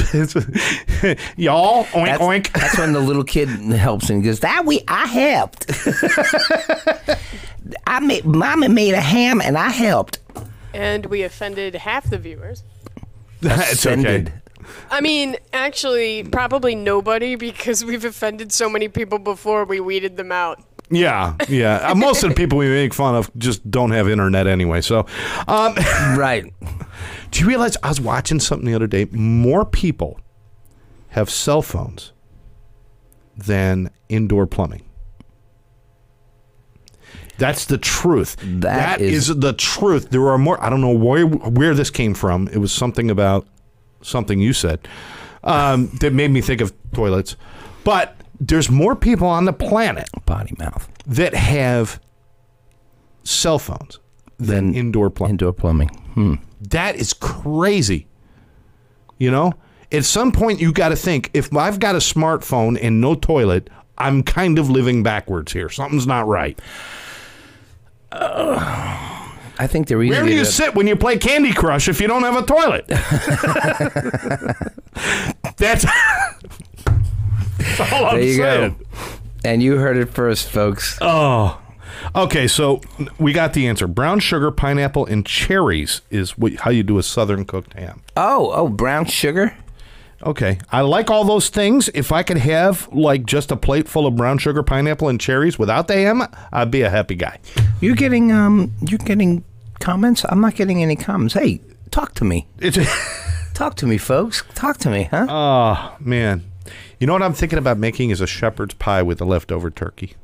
Y'all, oink, That's, oink. that's when the little kid helps and goes, I helped. Mama made a ham and I helped. And we offended half the viewers. It's okay. I mean, actually, probably nobody, because we've offended so many people before we weeded them out. Yeah. Most of the people we make fun of just don't have internet anyway. So, Right. do you realize I was watching something the other day? More people have cell phones than indoor plumbing. That's the truth. That is the truth. There are more. I don't know where this came from. It was something about something you said that made me think of toilets. But there's more people on the planet Potty mouth. that have cell phones than indoor plumbing. Indoor plumbing. That is crazy. You know? At some point, you got to think, if I've got a smartphone and no toilet, I'm kind of living backwards here. Something's not right. I think the reason. Where do you sit when you play Candy Crush if you don't have a toilet? That's all I'm There you saying. go. And you heard it first, folks. Oh. Okay, so we got the answer. Brown sugar, pineapple, and cherries is how you do a southern cooked ham. Oh, brown sugar? Okay. I like all those things. If I could have like just a plate full of brown sugar, pineapple, and cherries without the ham, I'd be a happy guy. You're getting comments? I'm not getting any comments. Hey, talk to me. Talk to me, folks. Talk to me, huh? Oh, man. You know what I'm thinking about making is a shepherd's pie with the leftover turkey.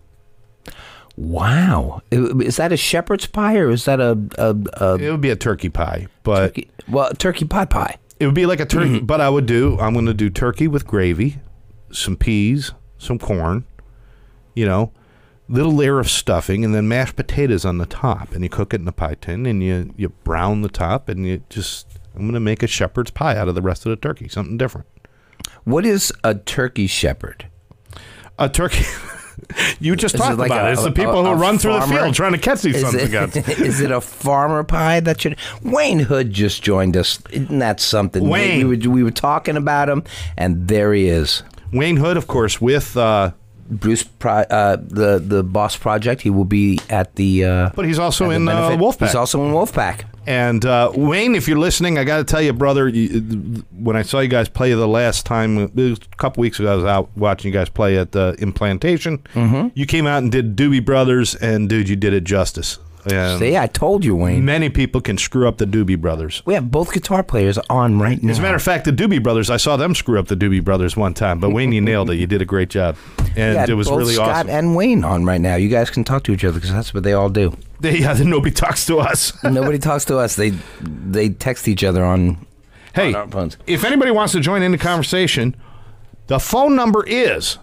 Wow. Is that a shepherd's pie or is that It would be a turkey pie, but turkey pie? it would be like a turkey. But I'm going to do turkey with gravy, some peas, some corn, little layer of stuffing, and then mashed potatoes on the top. And you cook it in a pie tin, and you brown the top, and I'm going to make a shepherd's pie out of the rest of the turkey, something different. What is a turkey shepherd? A turkey. You just talked like about it. It's the people who run through the field trying to catch these sons of guns. Is it a farmer pie that should? Wayne Hood just joined us. Isn't that something? Wayne. We were talking about him, and there he is. Wayne Hood, of course, with Bruce, the Boss Project. He will be at the. But he's also at the in benefit. Wolfpack. He's also in Wolfpack. And Wayne, if you're listening, I got to tell you, brother, when I saw you guys play the last time, it was a couple weeks ago, I was out watching you guys play at the Implantation. Mm-hmm. You came out and did Doobie Brothers, and, dude, you did it justice. And see, I told you, Wayne. Many people can screw up the Doobie Brothers. We have both guitar players on right now. As a matter of fact, the Doobie Brothers, I saw them screw up the Doobie Brothers one time, but Wayne, you nailed it. You did a great job. And it was both really Scott awesome. and Wayne on right now. You guys can talk to each other because that's what they all do. Nobody talks to us. Nobody talks to us. They text each other on our phones. If anybody wants to join in the conversation, the phone number is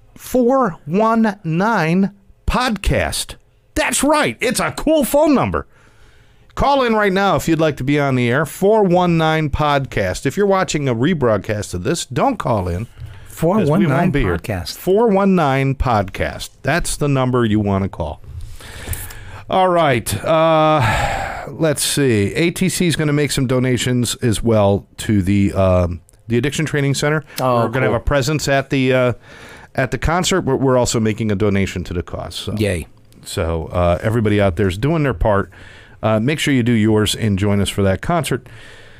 419-podcast. That's right. It's a cool phone number. Call in right now if you'd like to be on the air. 419-podcast. If you're watching a rebroadcast of this, don't call in. 419-podcast. 419-podcast. That's the number you want to call. All right. Let's see. ATC is going to make some donations as well to the Addiction Training Center. Oh, we're going to have a presence at the concert, but we're also making a donation to the cause. So. Yay. So everybody out there is doing their part. Make sure you do yours and join us for that concert.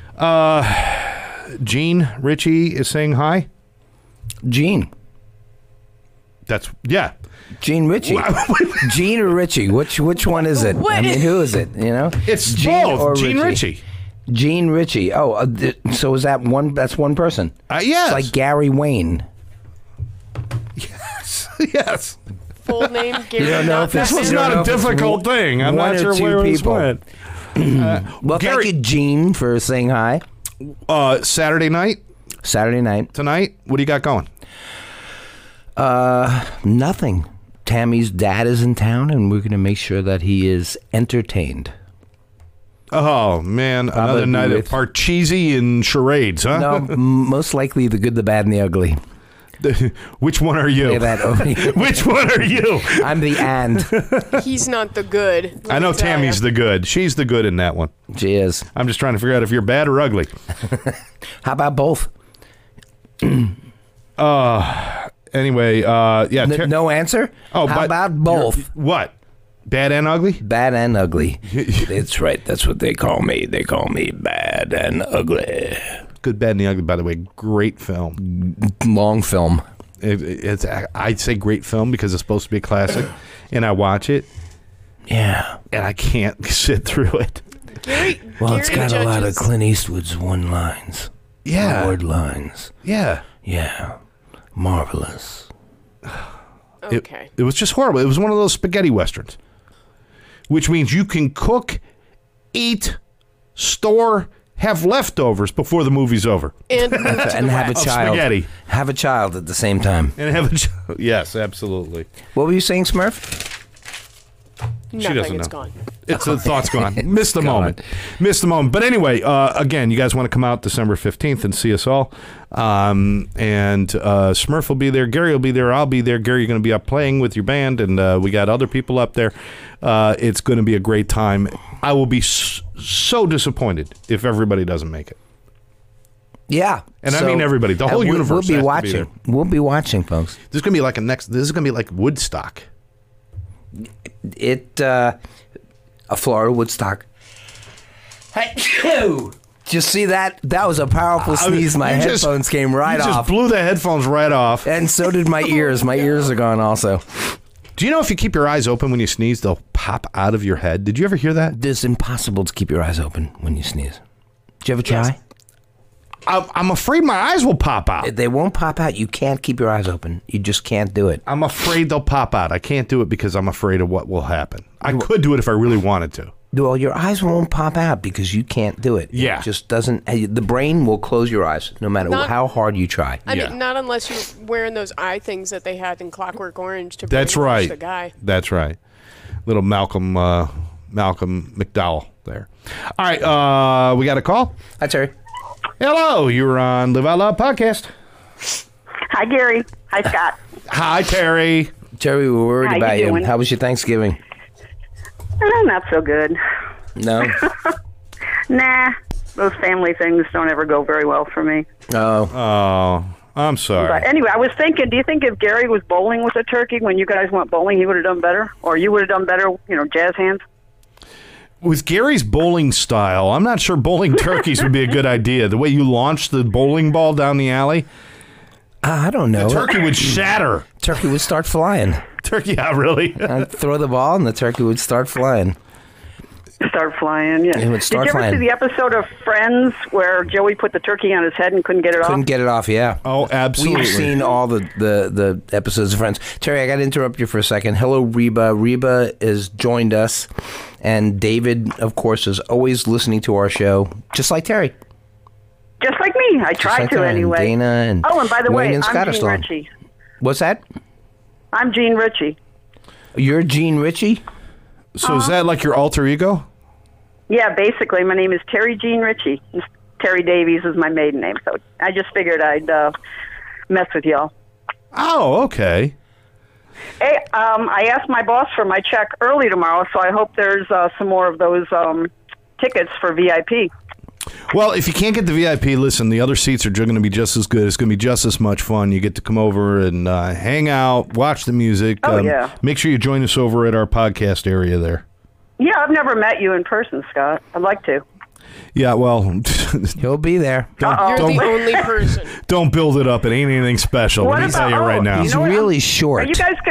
Gene Ritchie is saying hi. Gene. Gene Ritchie. Gene or Ritchie? Which one is it? What? I mean, who is it? It's Gene both. or Gene Ritchie. Gene Ritchie. Oh, so is that one? That's one person. Yes. It's like Gary Wayne. Yes. Full name, Gary. You don't know if This it's- was you don't not know a if it's difficult thing. I'm one not or sure two where this people. went. Well, Gary- thank you, Gene, for saying hi. Saturday night, Saturday night. tonight, what do you got going? Nothing. Tammy's dad is in town, and we're going to make sure that he is entertained. Oh, man. Another Probably night of with- Parcheesi and charades, huh? No, most likely the good, the bad, and the ugly. Which one are you? Say that over here. Which one are you? I'm the and. He's not the good. I know Tammy's the good. She's the good in that one. She is. I'm just trying to figure out if you're bad or ugly. How about both? Anyway, yeah. No answer? Oh, How but about both? What? Bad and ugly? Bad and ugly. That's right. That's what they call me. They call me Bad and Ugly. Good, Bad, and the Ugly, by the way. Great film. Long film. I'd say great film because it's supposed to be a classic. And I watch it. Yeah. And I can't sit through it. Well, it's Gary got a lot of judges- Clint Eastwood's one-lines. Yeah. Word lines. Yeah. Yeah. Marvelous. Okay. It was just horrible. It was one of those spaghetti westerns, which means you can cook, eat, store, have leftovers before the movie's over. And move to And the have a west. child. spaghetti. Have a child at the same time. And have a yes, absolutely. What were you saying, Smurf? Nothing. doesn't It's know. gone. It's the thought's gone. Missed the gone. moment. Missed the moment. But anyway, again, you guys want to come out December 15th and see us all. And Smurf will be there. Gary will be there. I'll be there. Gary, you're going to be up playing with your band, and we got other people up there. It's going to be a great time. I will be so disappointed if everybody doesn't make it. Yeah. And I mean everybody. The whole universe We'll has be to be watching. there. We'll be watching, folks. This is going to be like this is going to be like Woodstock. A Florida Woodstock. Hey, did you see that? That was a powerful sneeze. My You just- headphones came right you off. just blew the headphones right off. And so did my ears. My ears are gone also. Do you know if you keep your eyes open when you sneeze, they'll pop out of your head? Did you ever hear that? It's impossible to keep your eyes open when you sneeze. Did you ever try? Yes. I'm afraid my eyes will pop out. They won't pop out. You can't keep your eyes open. You just can't do it. I'm afraid they'll pop out. I can't do it because I'm afraid of what will happen. I could do it if I really wanted to. Well, your eyes won't pop out because you can't do it. Yeah. It just doesn't. The brain will close your eyes no matter Not- how hard you try. I Yeah. mean, not unless you're wearing those eye things that they had in Clockwork Orange to That's brainwash right. the guy. That's right. Little Malcolm McDowell there. All right, we got a call. Hi, Terry. Hello, you're on Live Out Loud podcast. Hi, Gary. Hi, Scott. Hi, Terry. Terry, we're worried How you about you. doing? How was your Thanksgiving? Not so good. No? Nah, those family things don't ever go very well for me. Oh. Oh, I'm sorry. But anyway, I was thinking, do you think if Gary was bowling with a turkey when you guys went bowling, he would have done better? Or you would have done better, jazz hands? With Gary's bowling style, I'm not sure bowling turkeys would be a good idea. The way you launched the bowling ball down the alley, I don't know. the turkey would shatter. Turkey would start flying. Turkey, yeah, really. I'd throw the ball and the turkey would start flying. Start flying, yeah. It would start Did you ever flying. see the episode of Friends where Joey put the turkey on his head and couldn't get it Couldn't off? get it off, yeah. Oh, absolutely. We've seen all the episodes of Friends. Terry, I got to interrupt you for a second. Hello, Reba. Reba has joined us. And David, of course, is always listening to our show, just like Terry. Just like me. I Just tried like to Terry and anyway. Dana and Oh, and by the Wayne way, and Scott I'm are Gene still on. Ritchie. What's that? I'm Gene Ritchie. You're Gene Ritchie? So is that like your alter ego? Yeah, basically, my name is Terry Jean Ritchie. Terry Davies is my maiden name, so I just figured I'd mess with y'all. Oh, okay. Hey, I asked my boss for my check early tomorrow, so I hope there's some more of those tickets for VIP. Well, if you can't get the VIP, listen, the other seats are going to be just as good. It's going to be just as much fun. You get to come over and hang out, watch the music. Oh, yeah. Make sure you join us over at our podcast area there. Yeah, I've never met you in person, Scott. I'd like to. Yeah, well, He'll be there. You're don't, the only person. don't build it up. It ain't anything special. What Let me tell you about- right oh, now. He's know what? really Are short. you guys could.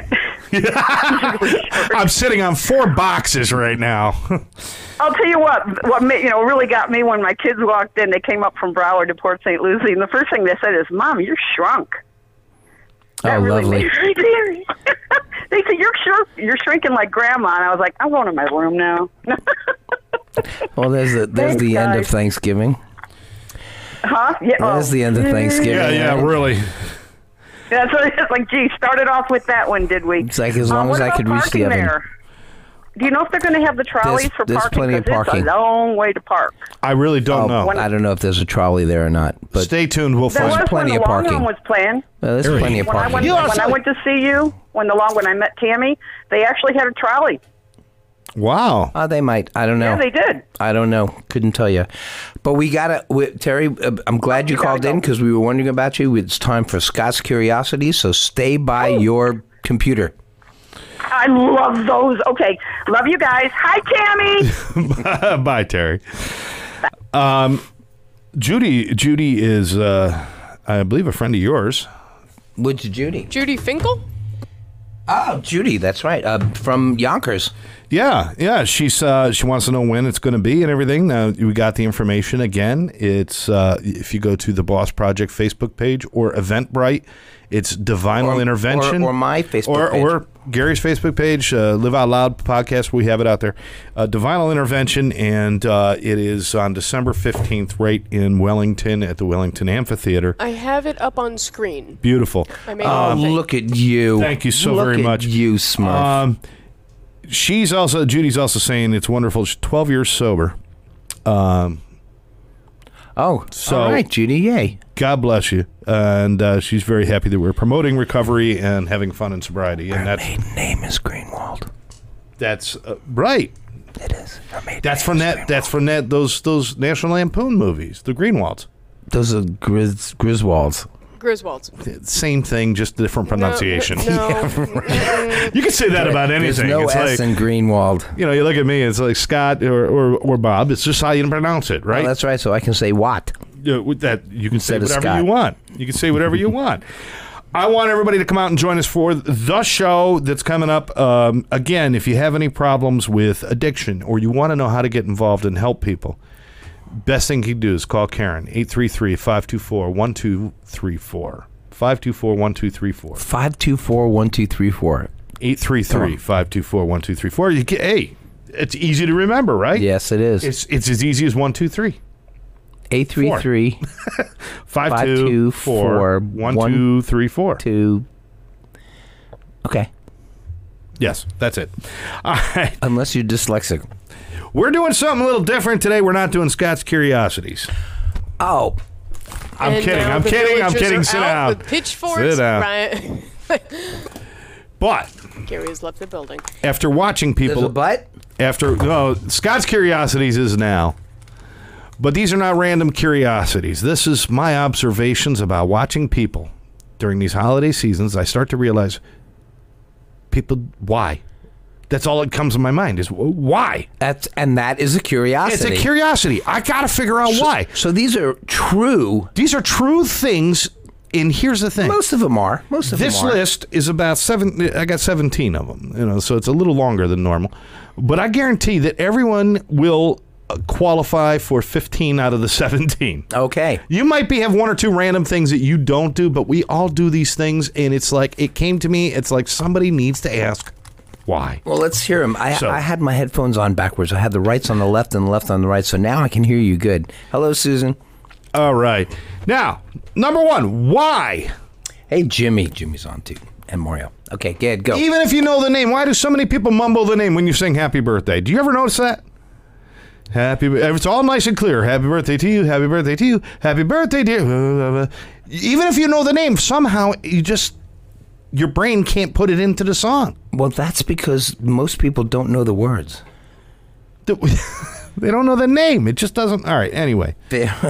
I'm sitting on 4 boxes right now. I'll tell you what really got me when my kids walked in. They came up from Broward to Port St. Lucie, and the first thing they said is, "Mom, you're shrunk." That Oh, really lovely. made me very- They said, "You're shrinking like Grandma," and I was like, "I'm going to my room now." Well, there's Thanks, the end of guys. Thanksgiving. Huh? Yeah. There's the end of Thanksgiving. yeah, really. That's what it's like. Gee, started off with that one, did we? It's like as long what as I about could reach the parking oven. there? Do you know if they're going to have the trolleys for There's parking? plenty of 'Cause parking. It's a long way to park. I really don't know. when- I don't know if there's a trolley there or not, but Stay tuned. We'll There find was out. plenty when of the long parking. run was planned. there's Harry. plenty of When I parking. went, You know, when I went to see you, when I met Tammy, they actually had a trolley. Wow. They might. I don't know. Yeah, they did. I don't know. Couldn't tell you. But we Terry, I'm glad you You gotta called in go. because we were wondering about you. It's time for Scott's Curiosities, so stay by your computer. I love those. Okay, love you guys. Hi, Tammy. Bye, Terry. Judy is, I believe, a friend of yours. Which Judy? Judy Finkel? Oh, Judy, that's right. From Yonkers. Yeah. She wants to know when it's going to be and everything. We got the information again. It's if you go to the Boss Project Facebook page or Eventbrite, it's Divinal Intervention, or my Facebook page, or Gary's Facebook page, Live Out Loud podcast. We have it out there. Divinal Intervention, and it is on December 15th, right in Wellington at the Wellington Amphitheater. I have it up on screen. Beautiful. I made a thing. Look at you! Thank you so very much. Look at you, Smurf. Judy's also saying it's wonderful. She's 12 years sober. All right, Judy, yay. God bless you. And she's very happy that we're promoting recovery and having fun in sobriety. And Her maiden name is Greenwald. That's right. It is. Her maiden That's name from is that. Greenwald. That's from that. Those National Lampoon movies, the Greenwalds. Those are Griswolds. Griswold's. Same thing, just different pronunciation. No. You can say that about anything. There's no it's S like, in Greenwald. you look at me. It's like Scott or Bob. It's just how you pronounce it, right? Oh, that's right. So I can say what? With that, you can say Instead of whatever Scott. you want. You can say whatever you want. I want everybody to come out and join us for the show that's coming up. Again, if you have any problems with addiction or you want to know how to get involved and help people, best thing you can do is call Karen, 833-524-1234. 524-1234. 524-1234. 833-524-1234. It's easy to remember, right? Yes, it is. It's as easy as 1, 2, 3. 833 524-1234. 2. Okay. Yes, that's it. All right. Unless you're dyslexic. We're doing something a little different today. We're not doing Scott's Curiosities. Oh. I'm And kidding. now I'm the kidding. I'm villagers kidding. are Sit out down. with pitchforks. Sit down. Right. But Gary has left the building. after watching There's a people, butt? Scott's Curiosities is now. But these are not random curiosities. This is my observations about watching people during these holiday seasons. I start to realize why? That's all that comes to my mind is why? And that is a curiosity. It's a curiosity. I got to figure out why. So these are true. These are true things, and here's the thing. Most of them are. This list is about 7. I got 17 of them, so it's a little longer than normal. But I guarantee that everyone will qualify for 15 out of the 17. Okay. You might have one or two random things that you don't do, but we all do these things, and it's like, it came to me, it's like somebody needs to ask why. Well, let's hear them. I So- had my headphones on backwards. I had the rights on the left and the left on the right, so now I can hear you good. Hello, Susan. All right. Now, number 1, why? Hey, Jimmy. Jimmy's on too. And Mario. Okay, good. Go. Even if you know the name, why do so many people mumble the name when you sing happy birthday? Do you ever notice that? It's all nice and clear. Happy birthday to you. Happy birthday to you. Happy birthday, dear. Even if you know the name, somehow your brain can't put it into the song. Well, that's because most people don't know the words. They don't know the name. It just doesn't. All right. Anyway.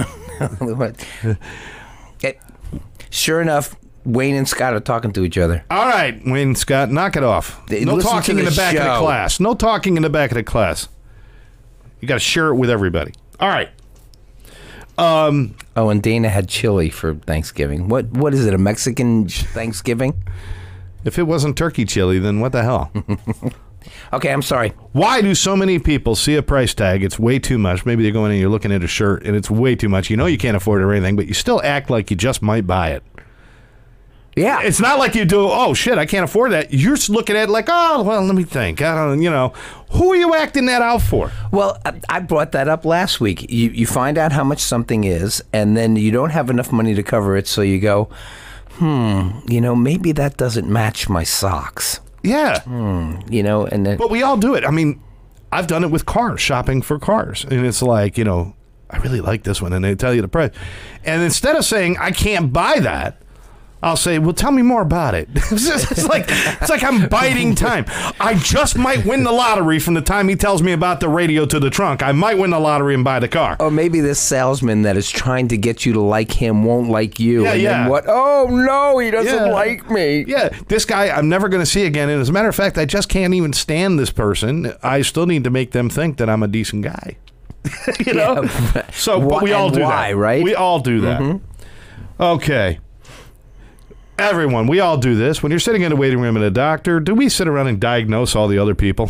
Sure enough, Wayne and Scott are talking to each other. All right, Wayne Scott, knock it off. No Listen talking to in the the back of the show. class. No talking in the back of the class. You got to share it with everybody. All right. Oh, and Dana had chili for Thanksgiving. What is it, a Mexican Thanksgiving? If it wasn't turkey chili, then what the hell? Okay, I'm sorry. Why do so many people see a price tag? It's way too much. Maybe they're going in and you're looking at a shirt and it's way too much. You know you can't afford it or anything, but you still act like you just might buy it. Yeah. It's not like you do, oh, shit, I can't afford that. You're just looking at it like, oh, well, let me think. I don't, who are you acting that out for? Well, I brought that up last week. You find out how much something is, and then you don't have enough money to cover it, so you go, maybe that doesn't match my socks. Yeah. And then... But we all do it. I mean, I've done it with cars, shopping for cars. And it's like, I really like this one. And they tell you the price. And instead of saying, I can't buy that, I'll say, well, tell me more about it. It's like I'm biding time. I just might win the lottery from the time he tells me about the radio to the trunk. I might win the lottery and buy the car. Or maybe this salesman that is trying to get you to like him won't like you. Yeah, and yeah. Then what? Oh, no, he doesn't like me. Yeah, this guy I'm never going to see again. And as a matter of fact, I just can't even stand this person. I still need to make them think that I'm a decent guy. You know? Yeah, So, but we all do that. Right? We all do that. Okay. Everyone, we all do this. When you're sitting in a waiting room at a doctor, do we sit around and diagnose all the other people?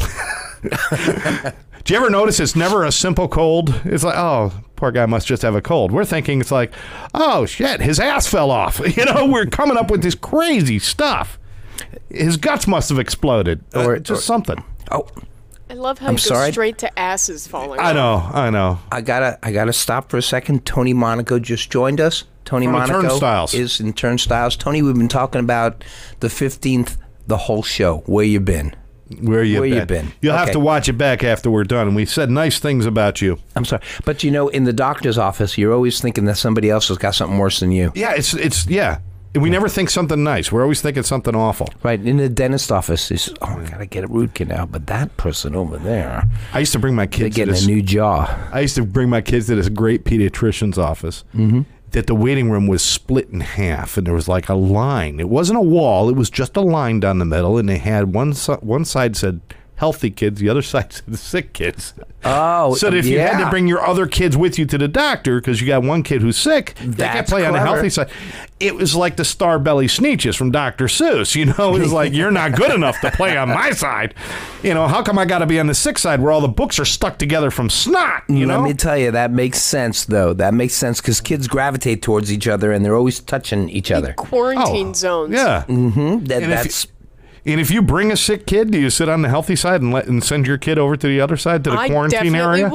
Do you ever notice it's never a simple cold? It's like, oh, poor guy must just have a cold. We're thinking it's like, oh, shit, his ass fell off. You know, we're coming up with this crazy stuff. His guts must have exploded. Or just something. Oh, I love how I'm you sorry. go straight to asses falling I off. know. I gotta stop for a second. Tony Monaco just joined us. Tony From the Monaco Turnstiles. is in Turnstiles. Tony, we've been talking about the 15th, the whole show. Where you been? Where you you been? You'll have Okay. to watch it back after we're done. We said nice things about you. I'm sorry, but you know, in the doctor's office, you're always thinking that somebody else has got something worse than you. Yeah, it's. We never think something nice. We're always thinking something awful. Right, in the dentist office, is I gotta get a root canal, but that person over there, I used to bring my they're kids to getting this. a new jaw. I used to bring my kids to this great pediatrician's office. That the waiting room was split in half, and there was like a line. It wasn't a wall; it was just a line down the middle, and they had one side said healthy kids, the other side said sick kids. Oh, So that if you had to bring your other kids with you to the doctor because you got one kid who's sick, they could That's play on the clever. healthy side. It was like the Starbelly Sneetches from Dr. Seuss. You know, it was like, you're not good enough to play on my side. You know, how come I got to be on the sick side where all the books are stuck together from snot? You know? Let me tell you, that makes sense, though. That makes sense because kids gravitate towards each other, and they're always touching each other. Quarantine zones. Yeah. That's And if you bring a sick kid, do you sit on the healthy side and send your kid over to the other side to the quarantine area?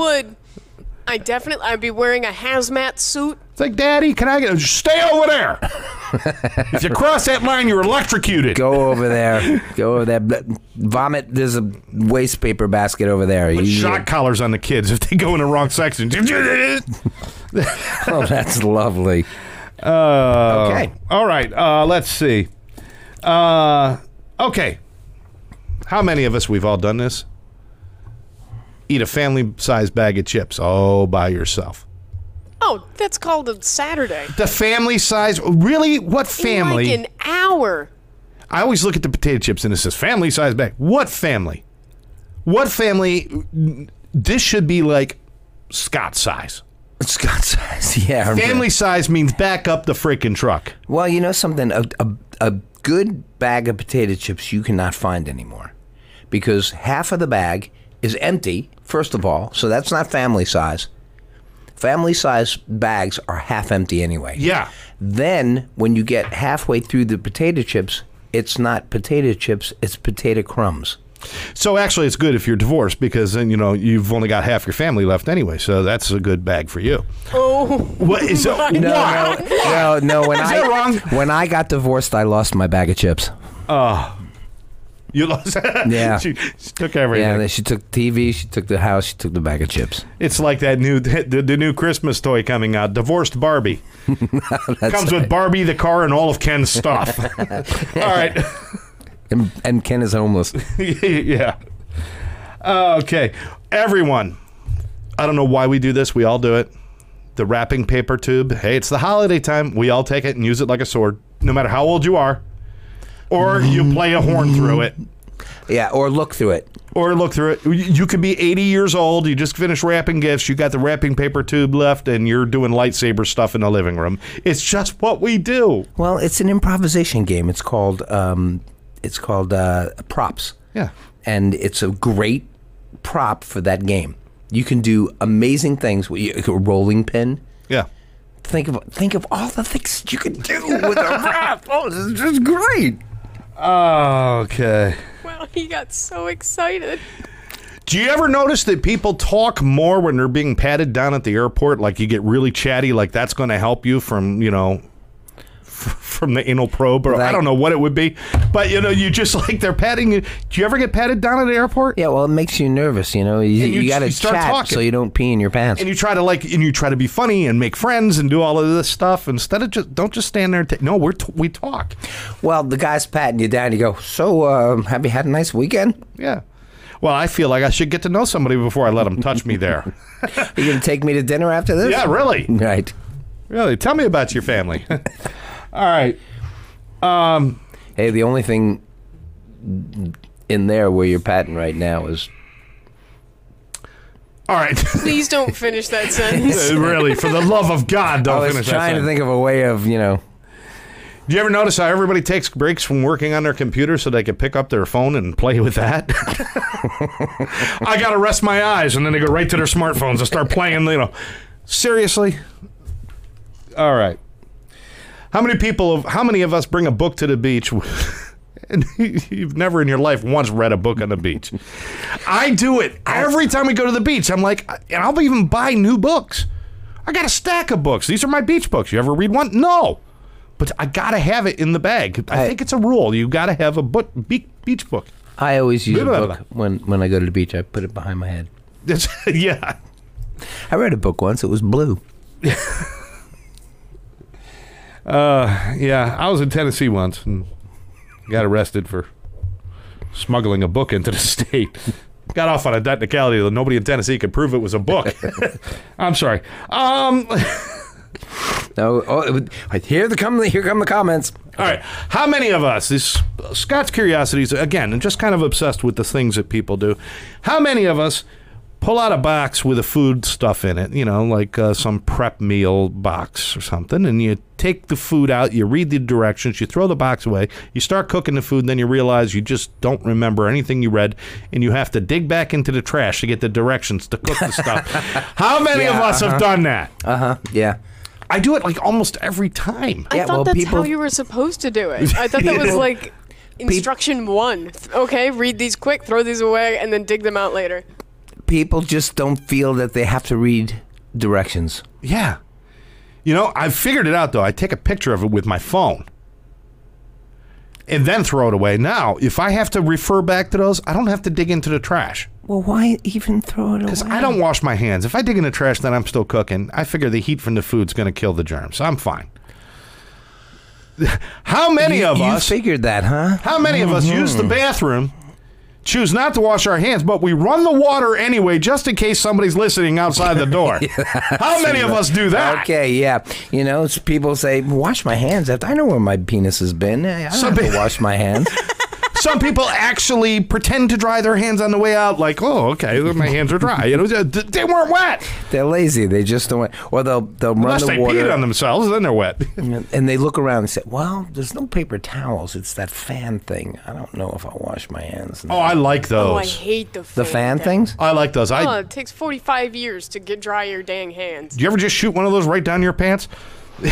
I'd be wearing a hazmat suit. It's like, Daddy, can I stay over there? If you cross that line, you're electrocuted. Go over there. Go over there. Vomit. There's a waste paper basket over there. Put shock collars on the kids if they go in the wrong section. Oh, that's lovely. Okay. All right. Let's see. Okay. How many of us, we've all done this, eat a family-sized bag of chips all by yourself? Oh, that's called a Saturday. The family size? Really? What family? In like an hour. I always look at the potato chips and it says family-sized bag. What family? What family? This should be like Scott size. Scott size, yeah. Family size means back up the freaking truck. Well, you know something? A good bag of potato chips you cannot find anymore because half of the bag is empty, first of all, so that's not family size. Family size bags are half empty anyway. Yeah. Then, when you get halfway through the potato chips, it's not potato chips, it's potato crumbs. So actually, it's good if you're divorced because then, you know, you've only got half your family left anyway. So that's a good bag for you. Oh, What is it? No, Why? no. Is that wrong? When I got divorced, I lost my bag of chips. You lost. Yeah. she took everything. Yeah, she took TV, she took the house, she took the bag of chips. It's like that new the new Christmas toy coming out, Divorced Barbie. Comes with Barbie, the car, and all of Ken's stuff. All right. And Ken is homeless. Yeah. Okay. Everyone. I don't know why we do this. We all do it. The wrapping paper tube. Hey, it's the holiday time. We all take it and use it like a sword, no matter how old you are. Or you play a horn through it. Yeah, or look through it. Or look through it. You could be 80 years old. You just finished wrapping gifts. You got the wrapping paper tube left, and you're doing lightsaber stuff in the living room. It's just what we do. Well, it's an improvisation game. It's called props. Yeah. And it's a great prop for that game. You can do amazing things with a rolling pin. Yeah. Think of all the things you can do with a prop. Oh, this is just great. Okay. well, he got so excited. Do you ever notice that people talk more when they're being patted down at the airport? Like you get really chatty, like that's going to help you from from the anal probe, or I don't know what it would be, but you just like they're patting you. Do you ever get patted down at the airport? Yeah, well, it makes you nervous. You got to start chat talking. so you don't pee in your pants. And you try to be funny and make friends and do all of this stuff instead of don't just stand there. No, we talk. Well, the guy's patting you down. You go, so have you had a nice weekend? Yeah. Well, I feel like I should get to know somebody before I let them touch me there. Are you going to take me to dinner after this? Yeah, really. Right. Really. Tell me about your family. All right. Hey, the only thing in there where you're patting right now is... All right. Please don't finish that sentence. Really, for the love of God, don't finish that I was trying to sentence. think of a way of, Do you ever notice how everybody takes breaks from working on their computer so they can pick up their phone and play with that? I got to rest my eyes, and then they go right to their smartphones and start playing, Seriously? All right. How many of us bring a book to the beach and you've never in your life once read a book on the beach? I do it every time we go to the beach. I'm like, and I'll even buy new books. I got a stack of books. These are my beach books. You ever read one? No. But I got to have it in the bag. I think it's a rule. You got to have a beach book. I always use a book when I go to the beach. I put it behind my head. Yeah. I read a book once. It was blue. Yeah, I was in Tennessee once and got arrested for smuggling a book into the state. Got off on a technicality that nobody in Tennessee could prove it was a book. I'm sorry. Here come the comments. All right. How many of us, this Scott's Curiosities, again, and just kind of obsessed with the things that people do. How many of us pull out a box with a food stuff in it, like some prep meal box or something, and you take the food out, you read the directions, you throw the box away, you start cooking the food, and then you realize you just don't remember anything you read, and you have to dig back into the trash to get the directions to cook the stuff. How many of us have done that? Yeah. I do it like almost every time. I thought that's how you were supposed to do it. I thought that was like instruction 1. Okay, read these quick, throw these away, and then dig them out later. People just don't feel that they have to read directions. Yeah. I've figured it out, though. I take a picture of it with my phone and then throw it away. Now, if I have to refer back to those, I don't have to dig into the trash. Well, why even throw it away? Because I don't wash my hands. If I dig in the trash, then I'm still cooking. I figure the heat from the food's going to kill the germs. I'm fine. How many of us... You figured that, huh? How many of us use the bathroom, choose not to wash our hands, but we run the water anyway just in case somebody's listening outside the door? How many of us do that? Okay, yeah. People say, wash my hands. I know where my penis has been. I don't have to wash my hands. Some people actually pretend to dry their hands on the way out, like, oh, okay, my hands are dry. They weren't wet. They're lazy. They just don't. Or they'll Unless run the water. they peed on themselves, then they're wet. And they look around and say, well, there's no paper towels. It's that fan thing. I don't know if I'll wash my hands. Oh, I like those. Oh, I hate the fan things? I like those. It takes 45 years to get dry your dang hands. Do you ever just shoot one of those right down your pants? You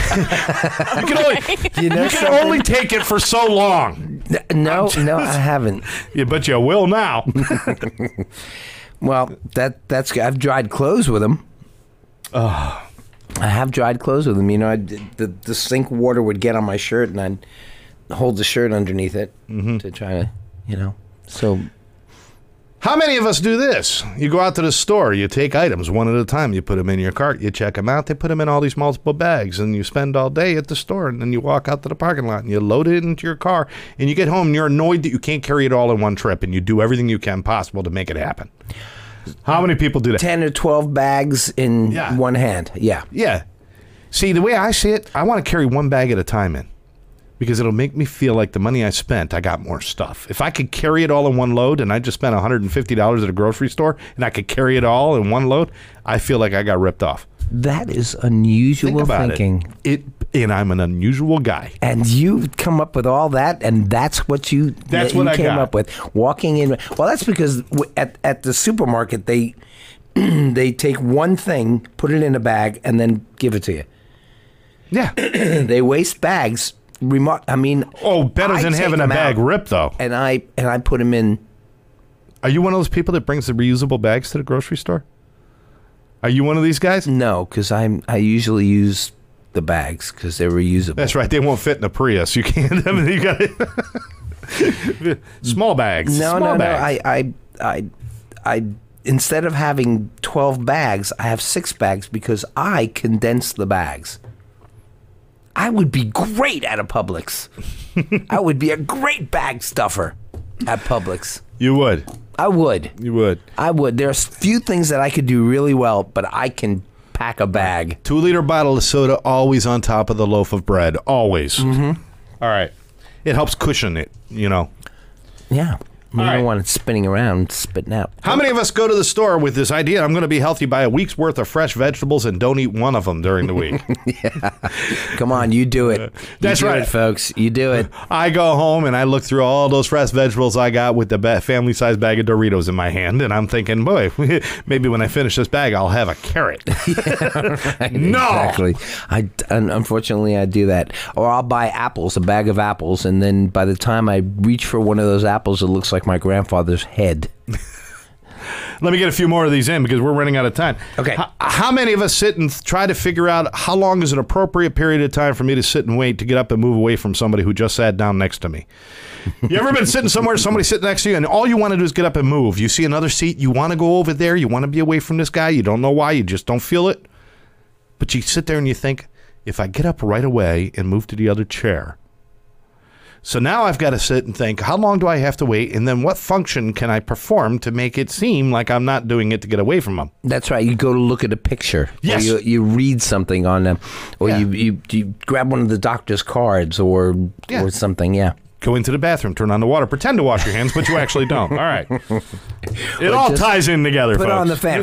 can only take it for so long. No, I haven't. Yeah, but you will now. Well, that's I've dried clothes with them. I have dried clothes with them. The sink water would get on my shirt, and I'd hold the shirt underneath it to try to, So, how many of us do this? You go out to the store, you take items one at a time, you put them in your cart, you check them out, they put them in all these multiple bags, and you spend all day at the store, and then you walk out to the parking lot, and you load it into your car, and you get home, and you're annoyed that you can't carry it all in one trip, and you do everything you can possible to make it happen. How many people do that? 10 or 12 bags in one hand. Yeah. Yeah. See, the way I see it, I want to carry one bag at a time in. Because it'll make me feel like the money I spent, I got more stuff. If I could carry it all in one load and I just spent $150 at a grocery store and I could carry it all in one load, I feel like I got ripped off. That is unusual thinking. And I'm an unusual guy. And you come up with all that, and that's what I came up with. Walking in. Well, that's because at the supermarket, they take one thing, put it in a bag, and then give it to you. Yeah. They waste bags. Better than having a bag ripped, though. And I put them in. Are you one of those people that brings the reusable bags to the grocery store? Are you one of these guys? No, because I usually use the bags because they're reusable. That's right. They won't fit in a Prius. You can't. I mean, you got small bags. No. I instead of having 12 bags, I have 6 bags because I condense the bags. I would be great at a Publix. I would be a great bag stuffer at Publix. You would. I would. You would. I would. There's few things that I could do really well, but I can pack a bag. 2-liter bottle of soda always on top of the loaf of bread. Always. Mm-hmm. All right. It helps cushion it, you know. Yeah. You All don't right. want it spinning around, spitting out. How many of us go to the store with this idea, I'm going to be healthy by a week's worth of fresh vegetables and don't eat one of them during the week? Come on, you do it. That's you do right. it, folks. You do it. I go home and I look through all those fresh vegetables I got with the family-sized bag of Doritos in my hand, and I'm thinking, boy, maybe when I finish this bag, I'll have a carrot. Right, No! Exactly. Unfortunately, I do that. Or I'll buy apples, a bag of apples, and then by the time I reach for one of those apples, it looks like my grandfather's head. Let me get a few more of these in because we're running out of time. Okay. How many of us sit and try to figure out how long is an appropriate period of time for me to sit and wait to get up and move away from somebody who just sat down next to me? You ever been sitting somewhere, somebody sitting next to you, and all you want to do is get up and move? You see another seat, you want to go over there, you want to be away from this guy, you don't know why, you just don't feel it. But you sit there and you think, if I get up right away and move to the other chair. So now I've got to sit and think, how long do I have to wait? And then what function can I perform to make it seem like I'm not doing it to get away from them? That's right. You go to look at a picture. Yes. Or you read something on them. Or Yeah. you grab one of the doctor's cards or something. Yeah. Go into the bathroom, turn on the water, pretend to wash your hands, but you actually don't. All right. It all just ties in together, Put folks. on the fan.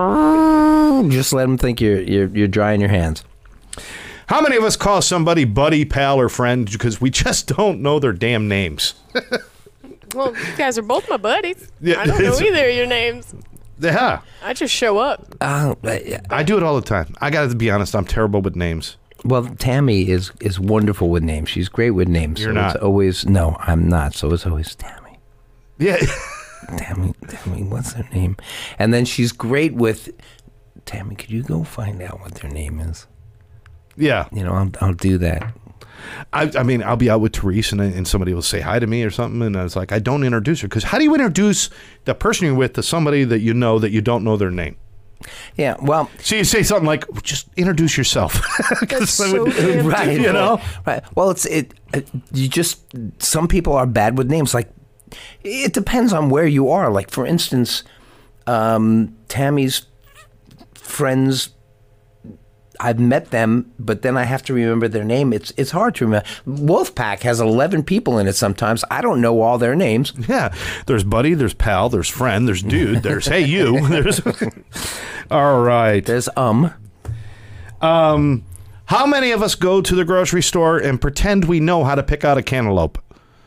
Just let them think you're drying your hands. How many of us call somebody buddy, pal, or friend because we just don't know their damn names? Well, you guys are both my buddies. Yeah, I don't know either of your names. Yeah. I just show up. I do it all the time. I got to be honest, I'm terrible with names. Well, Tammy is wonderful with names. She's great with names. You're so not. It's always no, I'm not. So it's always Tammy. Yeah. Tammy, what's her name? And then she's great with Tammy. Could you go find out what their name is? Yeah. You know, I'll do that. I mean, I'll be out with Therese and somebody will say hi to me or something. And I was like, I don't introduce her. Because how do you introduce the person you're with to somebody that you know that you don't know their name? Yeah, well, So you say something like, just introduce yourself. That's so damn right, you know? right. Well, you just some people are bad with names. Like it depends on where you are. Like for instance, Tammy's friends. I've met them, but then I have to remember their name. It's hard to remember. Wolfpack has 11 people in it sometimes. I don't know all their names. Yeah. There's buddy, there's pal, there's friend, there's dude, there's hey you. There's all right. There's How many of us go to the grocery store and pretend we know how to pick out a cantaloupe?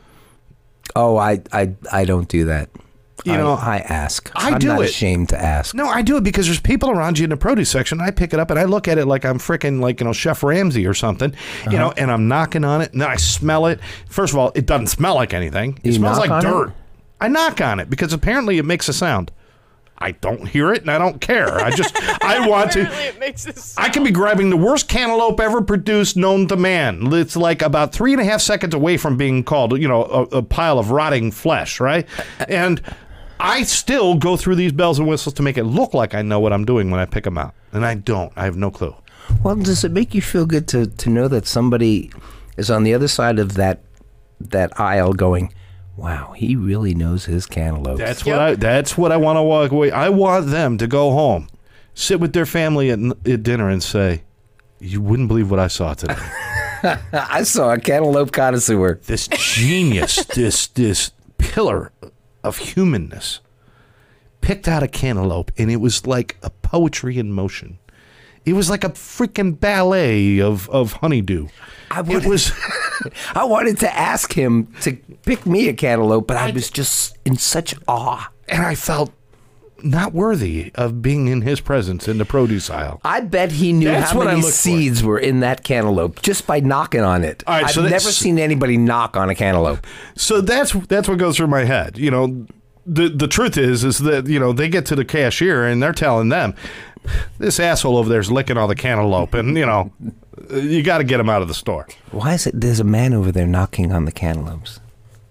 Oh, I don't do that. You know, I ask. I I'm do not it. ashamed to ask. No, I do it because there's people around you in the produce section. I pick it up and I look at it like I'm freaking like, Chef Ramsay or something, and I'm knocking on it and then I smell it. First of all, it doesn't smell like anything. It You smells knock like on dirt. it? I knock on it because apparently it makes a sound. I don't hear it and I don't care. I want to. Apparently it makes this. I can be grabbing the worst cantaloupe ever produced known to man. It's like about 3.5 seconds away from being called, a pile of rotting flesh, right? And I still go through these bells and whistles to make it look like I know what I'm doing when I pick them out. And I don't. I have no clue. Well, does it make you feel good to know that somebody is on the other side of that aisle going, wow, he really knows his cantaloupes? That's what I want to walk away. I want them to go home, sit with their family at dinner and say, you wouldn't believe what I saw today. I saw a cantaloupe connoisseur. This genius, this pillar of humanness picked out a cantaloupe, and it was like a poetry in motion. It was like a freaking ballet of honeydew. I wanted to ask him to pick me a cantaloupe, but I was just in such awe. And I felt not worthy of being in his presence in the produce aisle. I bet he knew That's how what I many look for. seeds were in that cantaloupe just by knocking on it. All right, I've so never that's- seen anybody knock on a cantaloupe. So that's what goes through my head. The truth is that, they get to the cashier and they're telling them, this asshole over there's licking all the cantaloupe. And, You got to get them out of the store. Why is it there's a man over there knocking on the cantaloupes?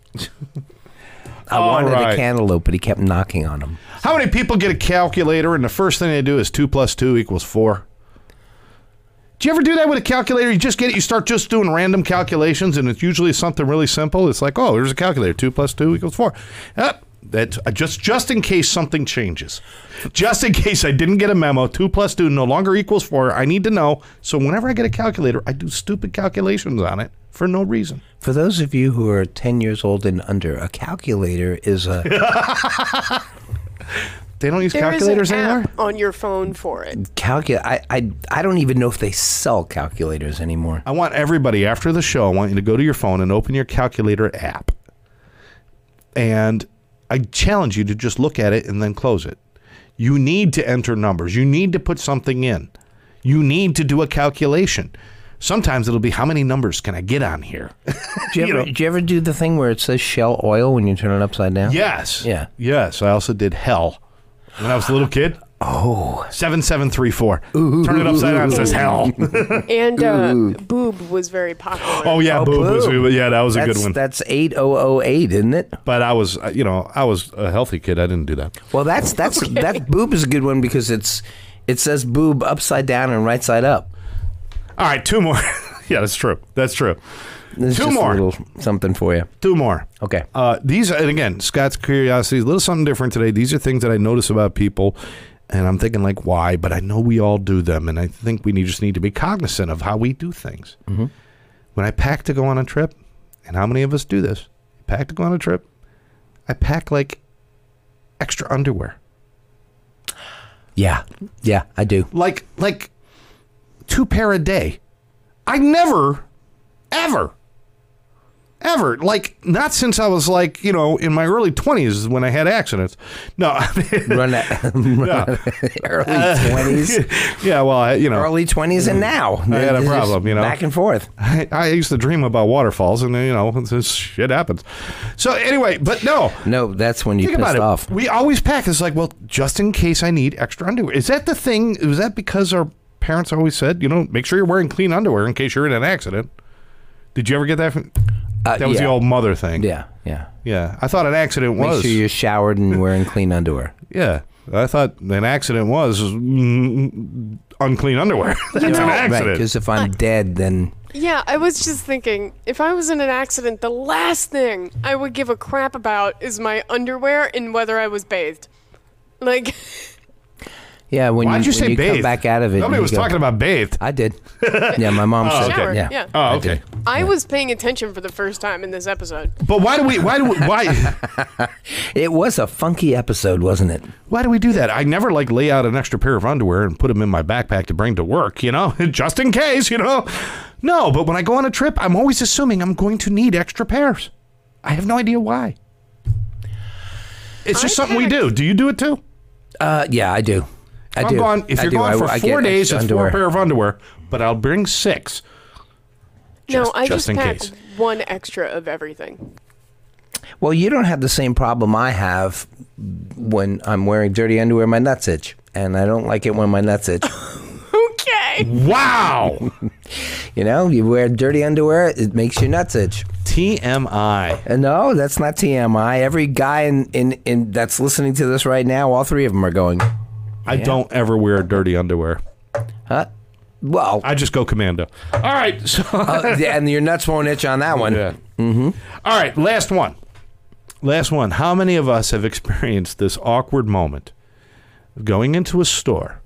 I wanted a cantaloupe, but he kept knocking on them. How many people get a calculator and the first thing they do is 2 + 2 = 4? Do you ever do that with a calculator? You just get it, you start just doing random calculations, and it's usually something really simple. It's like, oh, there's a calculator. 2 + 2 = 4. That's just in case something changes. Just in case I didn't get a memo, 2 + 2 no longer = 4. I need to know. So whenever I get a calculator, I do stupid calculations on it for no reason. For those of you who are 10 years old and under, a calculator is a... They don't use There is calculators an anymore? app on your phone for it. I don't even know if they sell calculators anymore. I want everybody, after the show, I want you to go to your phone and open your calculator app. And I challenge you to just look at it and then close it. You need to enter numbers. You need to put something in. You need to do a calculation. Sometimes it'll be, how many numbers can I get on here? Do you ever do the thing where it says Shell Oil when you turn it upside down? Yes. Yeah. Yes. I also did hell when I was a little kid. Oh. 7734. Turn it upside down, it says hell. And Boob was very popular. Oh, yeah. Boob. Boob. Yeah, that was a good one. That's 8008, isn't it? But I was, I was a healthy kid. I didn't do that. Well, that Boob is a good one because it says boob upside down and right side up. All right, 2 more. Yeah, that's true. That's true. There's 2 just more. a little something for you. 2 more. Okay. These are, and again, Scott's curiosity is a little something different today. These are things that I notice about people, and I'm thinking like, why? But I know we all do them, and I think we just need to be cognizant of how we do things. Mm-hmm. When I pack to go on a trip, and how many of us do this? Pack to go on a trip, I pack like extra underwear. Yeah, I do. Like 2 pair a day. I never, ever, like, not since I was like, in my early 20s when I had accidents. No. Run that. Early 20s. Yeah, well, Early 20s and now. I had a problem, Back and forth. I used to dream about waterfalls, and this shit happens. So anyway, but no. No, that's when you Think pissed about off. it. We always pack. It's like, well, just in case I need extra underwear. Is that the thing? Was that because our parents always said, make sure you're wearing clean underwear in case you're in an accident? Did you ever get that? That was the old mother thing. Yeah. Yeah. I thought an accident was. Make sure you're showered and wearing clean underwear. Yeah. I thought an accident was unclean underwear. That's an accident. Right, because if I'm dead, then... Yeah, I was just thinking, if I was in an accident, the last thing I would give a crap about is my underwear and whether I was bathed. Like... Yeah, when Why'd you say when you bathed? come back out of it... Nobody was talking about bathed. I did. Yeah, my mom said... Showered, Yeah. yeah. Oh, okay. I was paying attention for the first time in this episode. But why? It was a funky episode, wasn't it? Why do we do that? I never lay out an extra pair of underwear and put them in my backpack to bring to work, just in case, No, but when I go on a trip, I'm always assuming I'm going to need extra pairs. I have no idea why. It's just something we do. Do you do it too? Yeah, I do. If you're going for 4 days, it's 4 pair of underwear, but I'll bring 6. No, I just just in pack case. 1 extra of everything. Well, you don't have the same problem I have when I'm wearing dirty underwear. My nuts itch, and I don't like it when my nuts itch. Okay. Wow. You wear dirty underwear, it makes your nuts itch. TMI. No, that's not TMI. Every guy in that's listening to this right now, all 3 of them are going. I don't ever wear dirty underwear. Huh? Well, I just go commando. All right. So and your nuts won't itch on that one. Yeah. Mm-hmm. All right. Last one. How many of us have experienced this awkward moment of going into a store,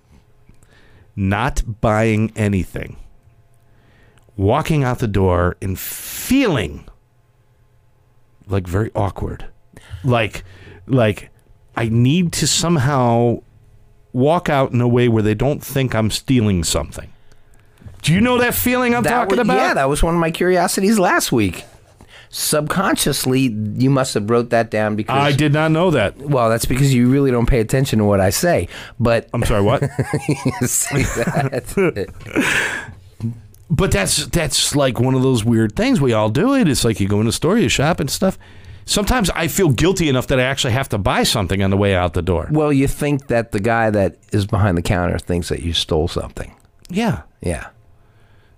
not buying anything, walking out the door and feeling like very awkward, like I need to somehow walk out in a way where they don't think I'm stealing something. Do you know that feeling I'm talking about? Yeah, that was one of my curiosities last week. Subconsciously, you must have wrote that down because... I did not know that. Well, that's because you really don't pay attention to what I say, but... I'm sorry, what? You see that? But that's like one of those weird things. We all do it. It's like you go in the store, you shop and stuff. Sometimes I feel guilty enough that I actually have to buy something on the way out the door. Well, you think that the guy that is behind the counter thinks that you stole something. Yeah. Yeah.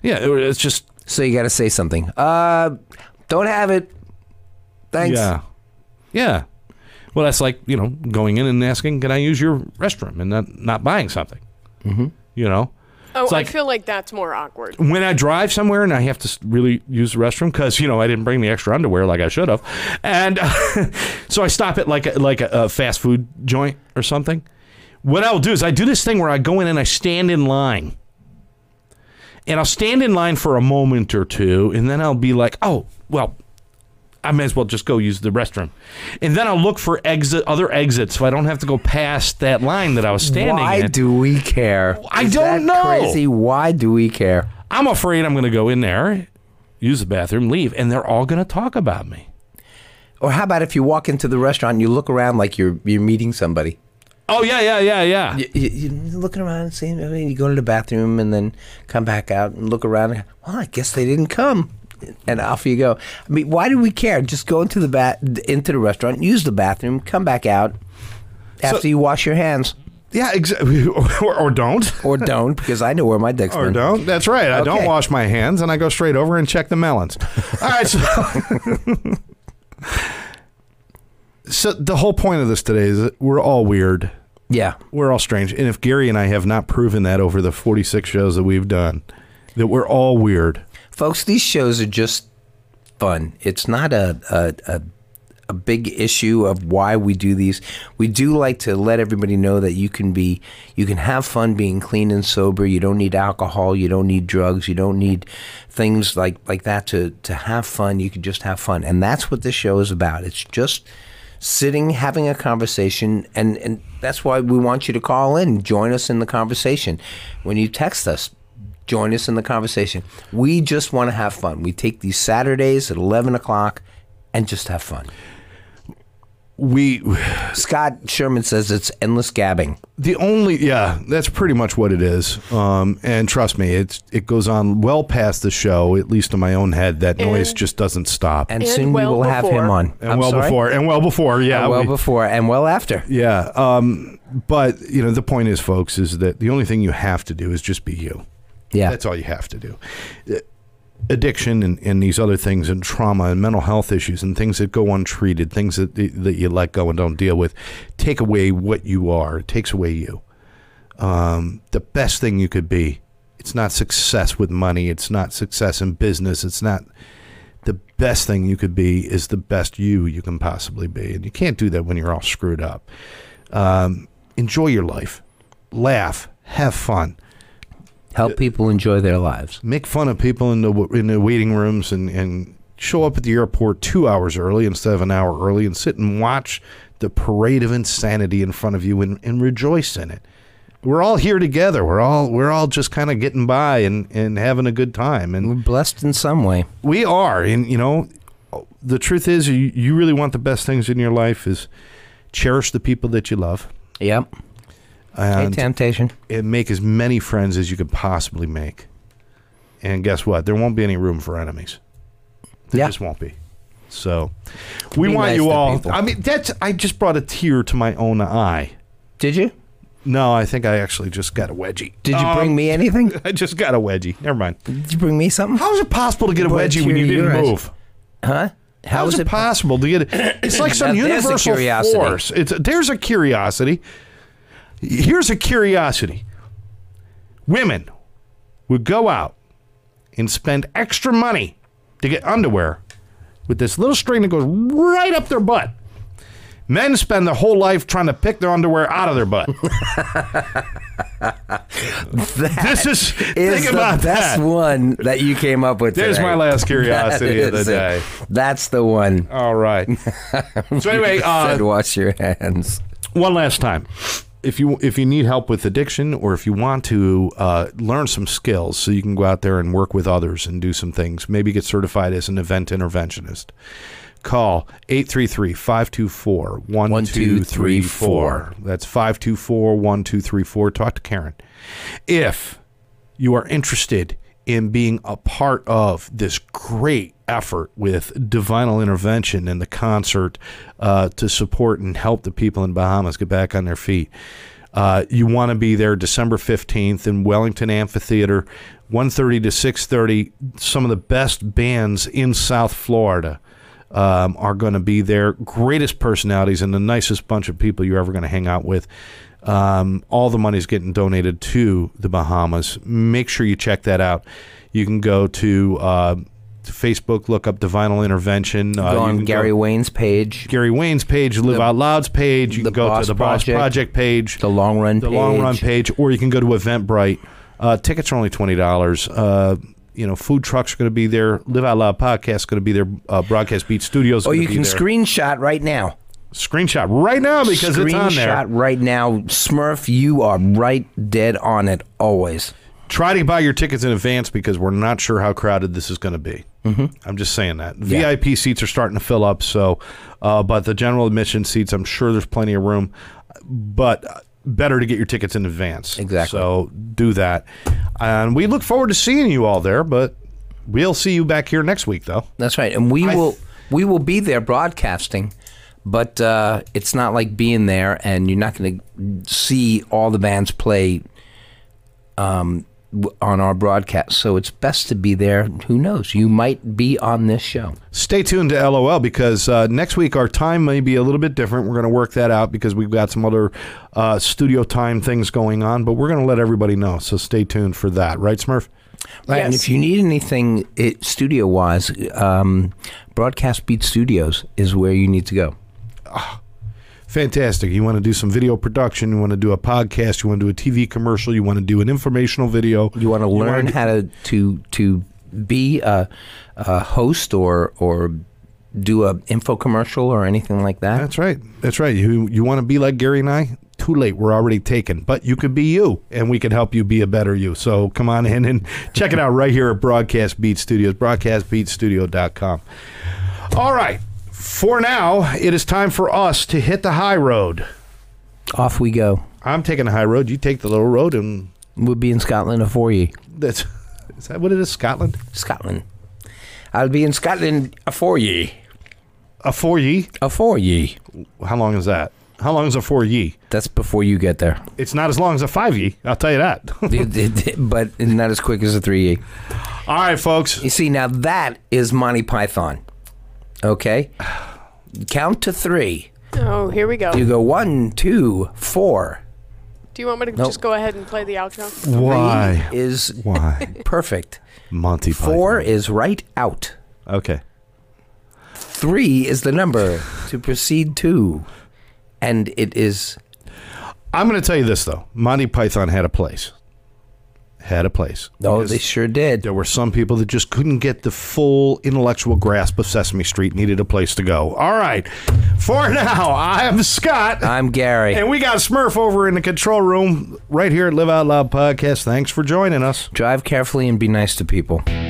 Yeah, it's just So you got to say something. Don't have it. Thanks. Yeah. Well, that's like, going in and asking, can I use your restroom, and not buying something. Mm-hmm. Oh, It's like- I feel like that's more awkward. When I drive somewhere and I have to really use the restroom because, I didn't bring the extra underwear like I should have. And so I stop at like a fast food joint or something. What I'll do is I do this thing where I go in and I stand in line. And I'll stand in line for a moment or two, and then I'll be like, oh, well, I may as well just go use the restroom. And then I'll look for other exits so I don't have to go past that line that I was standing Why in. do we care? I Is don't that know. Crazy. Why do we care? I'm afraid I'm going to go in there, use the bathroom, leave, and they're all going to talk about me. Or how about if you walk into the restaurant and you look around like you're meeting somebody? Oh, yeah. You're looking around and seeing, you go to the bathroom and then come back out and look around. And, well, I guess they didn't come. And off you go. I mean, why do we care? Just go into the restaurant, use the bathroom, come back out after you wash your hands. Yeah, exactly. Or don't. Or don't, because I know where my dick's Or been. don't. That's right. I don't Okay. wash my hands, and I go straight over and check the melons. All right. So the whole point of this today is that we're all weird. Yeah. We're all strange. And if Gary and I have not proven that over the 46 shows that we've done, that we're all weird. Folks, these shows are just fun. It's not a big issue of why we do these. We do like to let everybody know that you can have fun being clean and sober. You don't need alcohol. You don't need drugs. You don't need things like that to have fun. You can just have fun. And that's what this show is about. It's just sitting, having a conversation, and that's why we want you to call in, join us in the conversation. When you text us, join us in the conversation. We just want to have fun. We take these Saturdays at 11 o'clock and just have fun. Scott Sherman says it's endless gabbing. That's pretty much what it is. And trust me, it goes on well past the show, at least in my own head. That noise just doesn't stop. And And soon well we will have before. him on. And well before, yeah. And well before, and well after. Yeah. But, the point is, folks, is that the only thing you have to do is just be you. Yeah. That's all you have to do. Addiction and these other things and trauma and mental health issues and things that go untreated, things that you let go and don't deal with, take away what you are. It takes away you. The best thing you could be. It's not success with money. It's not success in business. It's not. The best thing you could be is the best you can possibly be. And you can't do that when you're all screwed up. Enjoy your life. Laugh. Have fun. Help people enjoy their lives. Make fun of people in the waiting rooms and show up at the airport 2 hours early instead of an hour early and sit and watch the parade of insanity in front of you and rejoice in it. We're all here together. We're all just kind of getting by and having a good time. And We're blessed in some way. we are. And, the truth is you really want the best things in your life is cherish the people that you love. Yep. And Temptation. make as many friends as you could possibly make. And guess what? There won't be any room for enemies. There just won't be. So we Be want nice you to all. people. I mean, I just brought a tear to my own eye. Did you? No, I think I actually just got a wedgie. Did you bring me anything? I just got a wedgie. Never mind. Did you bring me something? How is it possible to get a Brought a wedgie when tear you to didn't your eyes. move? Huh? How is it possible to get it? It's like some Now, there's a universal curiosity. force. There's a curiosity. Here's a curiosity. Women would go out and spend extra money to get underwear with this little string that goes right up their butt. Men spend their whole life trying to pick their underwear out of their butt. This is think the about best that. one that you came up with. There's today. my last curiosity That of the is it. day. That's the one. All right. So anyway, Said wash your hands. one last time. If you need help with addiction, or if you want to learn some skills so you can go out there and work with others and do some things, maybe get certified as an event interventionist, call 833-524-1234. That's 524-1234. Talk to Karen. If you are interested in being a part of this great effort with Divinal Intervention and the concert to support and help the people in Bahamas get back on their feet, You want to be there December 15th in Wellington Amphitheater, 1:30 to 6:30. Some of the best bands in South Florida are going to be there. Greatest personalities and the nicest bunch of people you're ever going to hang out with. All the money's getting donated to the Bahamas. Make sure you check that out. You can go to Facebook, look up Divinal Intervention. Go on Gary Wayne's page. Gary Wayne's page, Live Out Loud's page. You can go to the Boss Project page. The Long Run page. Or you can go to Eventbrite. Tickets are only $20. Food trucks are going to be there. Live Out Loud podcast is going to be there. Broadcast Beat Studios. You can screenshot right now. Screenshot right now because it's on there. Screenshot right now. Smurf, you are right dead on it always. Try to buy your tickets in advance because we're not sure how crowded this is going to be. Mm-hmm. I'm just saying that. Yeah. VIP seats are starting to fill up, but the general admission seats, I'm sure there's plenty of room. But better to get your tickets in advance. Exactly. So do that. And we look forward to seeing you all there, but we'll see you back here next week, though. That's right. And we will be there broadcasting, but it's not like being there and you're not going to see all the bands play on our broadcast. So it's best to be there. Who knows? You might be on this show. Stay tuned to LOL because next week our time may be a little bit different. We're going to work that out because we've got some other studio time things going on, but we're going to let everybody know. So stay tuned for that. Right, Smurf? Right. Yes. And if you need anything studio-wise, Broadcast Beat Studios is where you need to go. Fantastic. You want to do some video production, you want to do a podcast, you want to do a TV commercial, you want to do an informational video. You want to learn how to be a host or do a info commercial or anything like that. That's right. That's right. You want to be like Gary and I? Too late. We're already taken. But you could be you, and we can help you be a better you. So come on in and check it out right here at Broadcast Beat Studios, broadcastbeatstudio.com. All right. For now, it is time for us to hit the high road. Off we go. I'm taking the high road. You take the little road, and we'll be in Scotland afore ye. Is that what it is? Scotland? Scotland. I'll be in Scotland afore ye. Afore ye? Afore ye. How long is that? How long is afore ye? That's before you get there. It's not as long as a 5 ye. I'll tell you that. But not as quick as a 3 ye. All right, folks. You see, now that is Monty Python. Okay? Count to 3. Oh, here we go. You go 1, 2, 4. Do you want me to just go ahead and play the outro? Why? 3 is why? Perfect. Monty Python. 4 is right out. Okay. 3 is the number to proceed to. And it is... I'm going to tell you this, though. Monty Python had a place. Had a place. Oh, they sure did. There were some people that just couldn't get the full intellectual grasp of Sesame Street, needed a place to go. All right. For now, I'm Scott. I'm Gary. And we got Smurf over in the control room right here at Live Out Loud Podcast. Thanks for joining us. Drive carefully and be nice to people.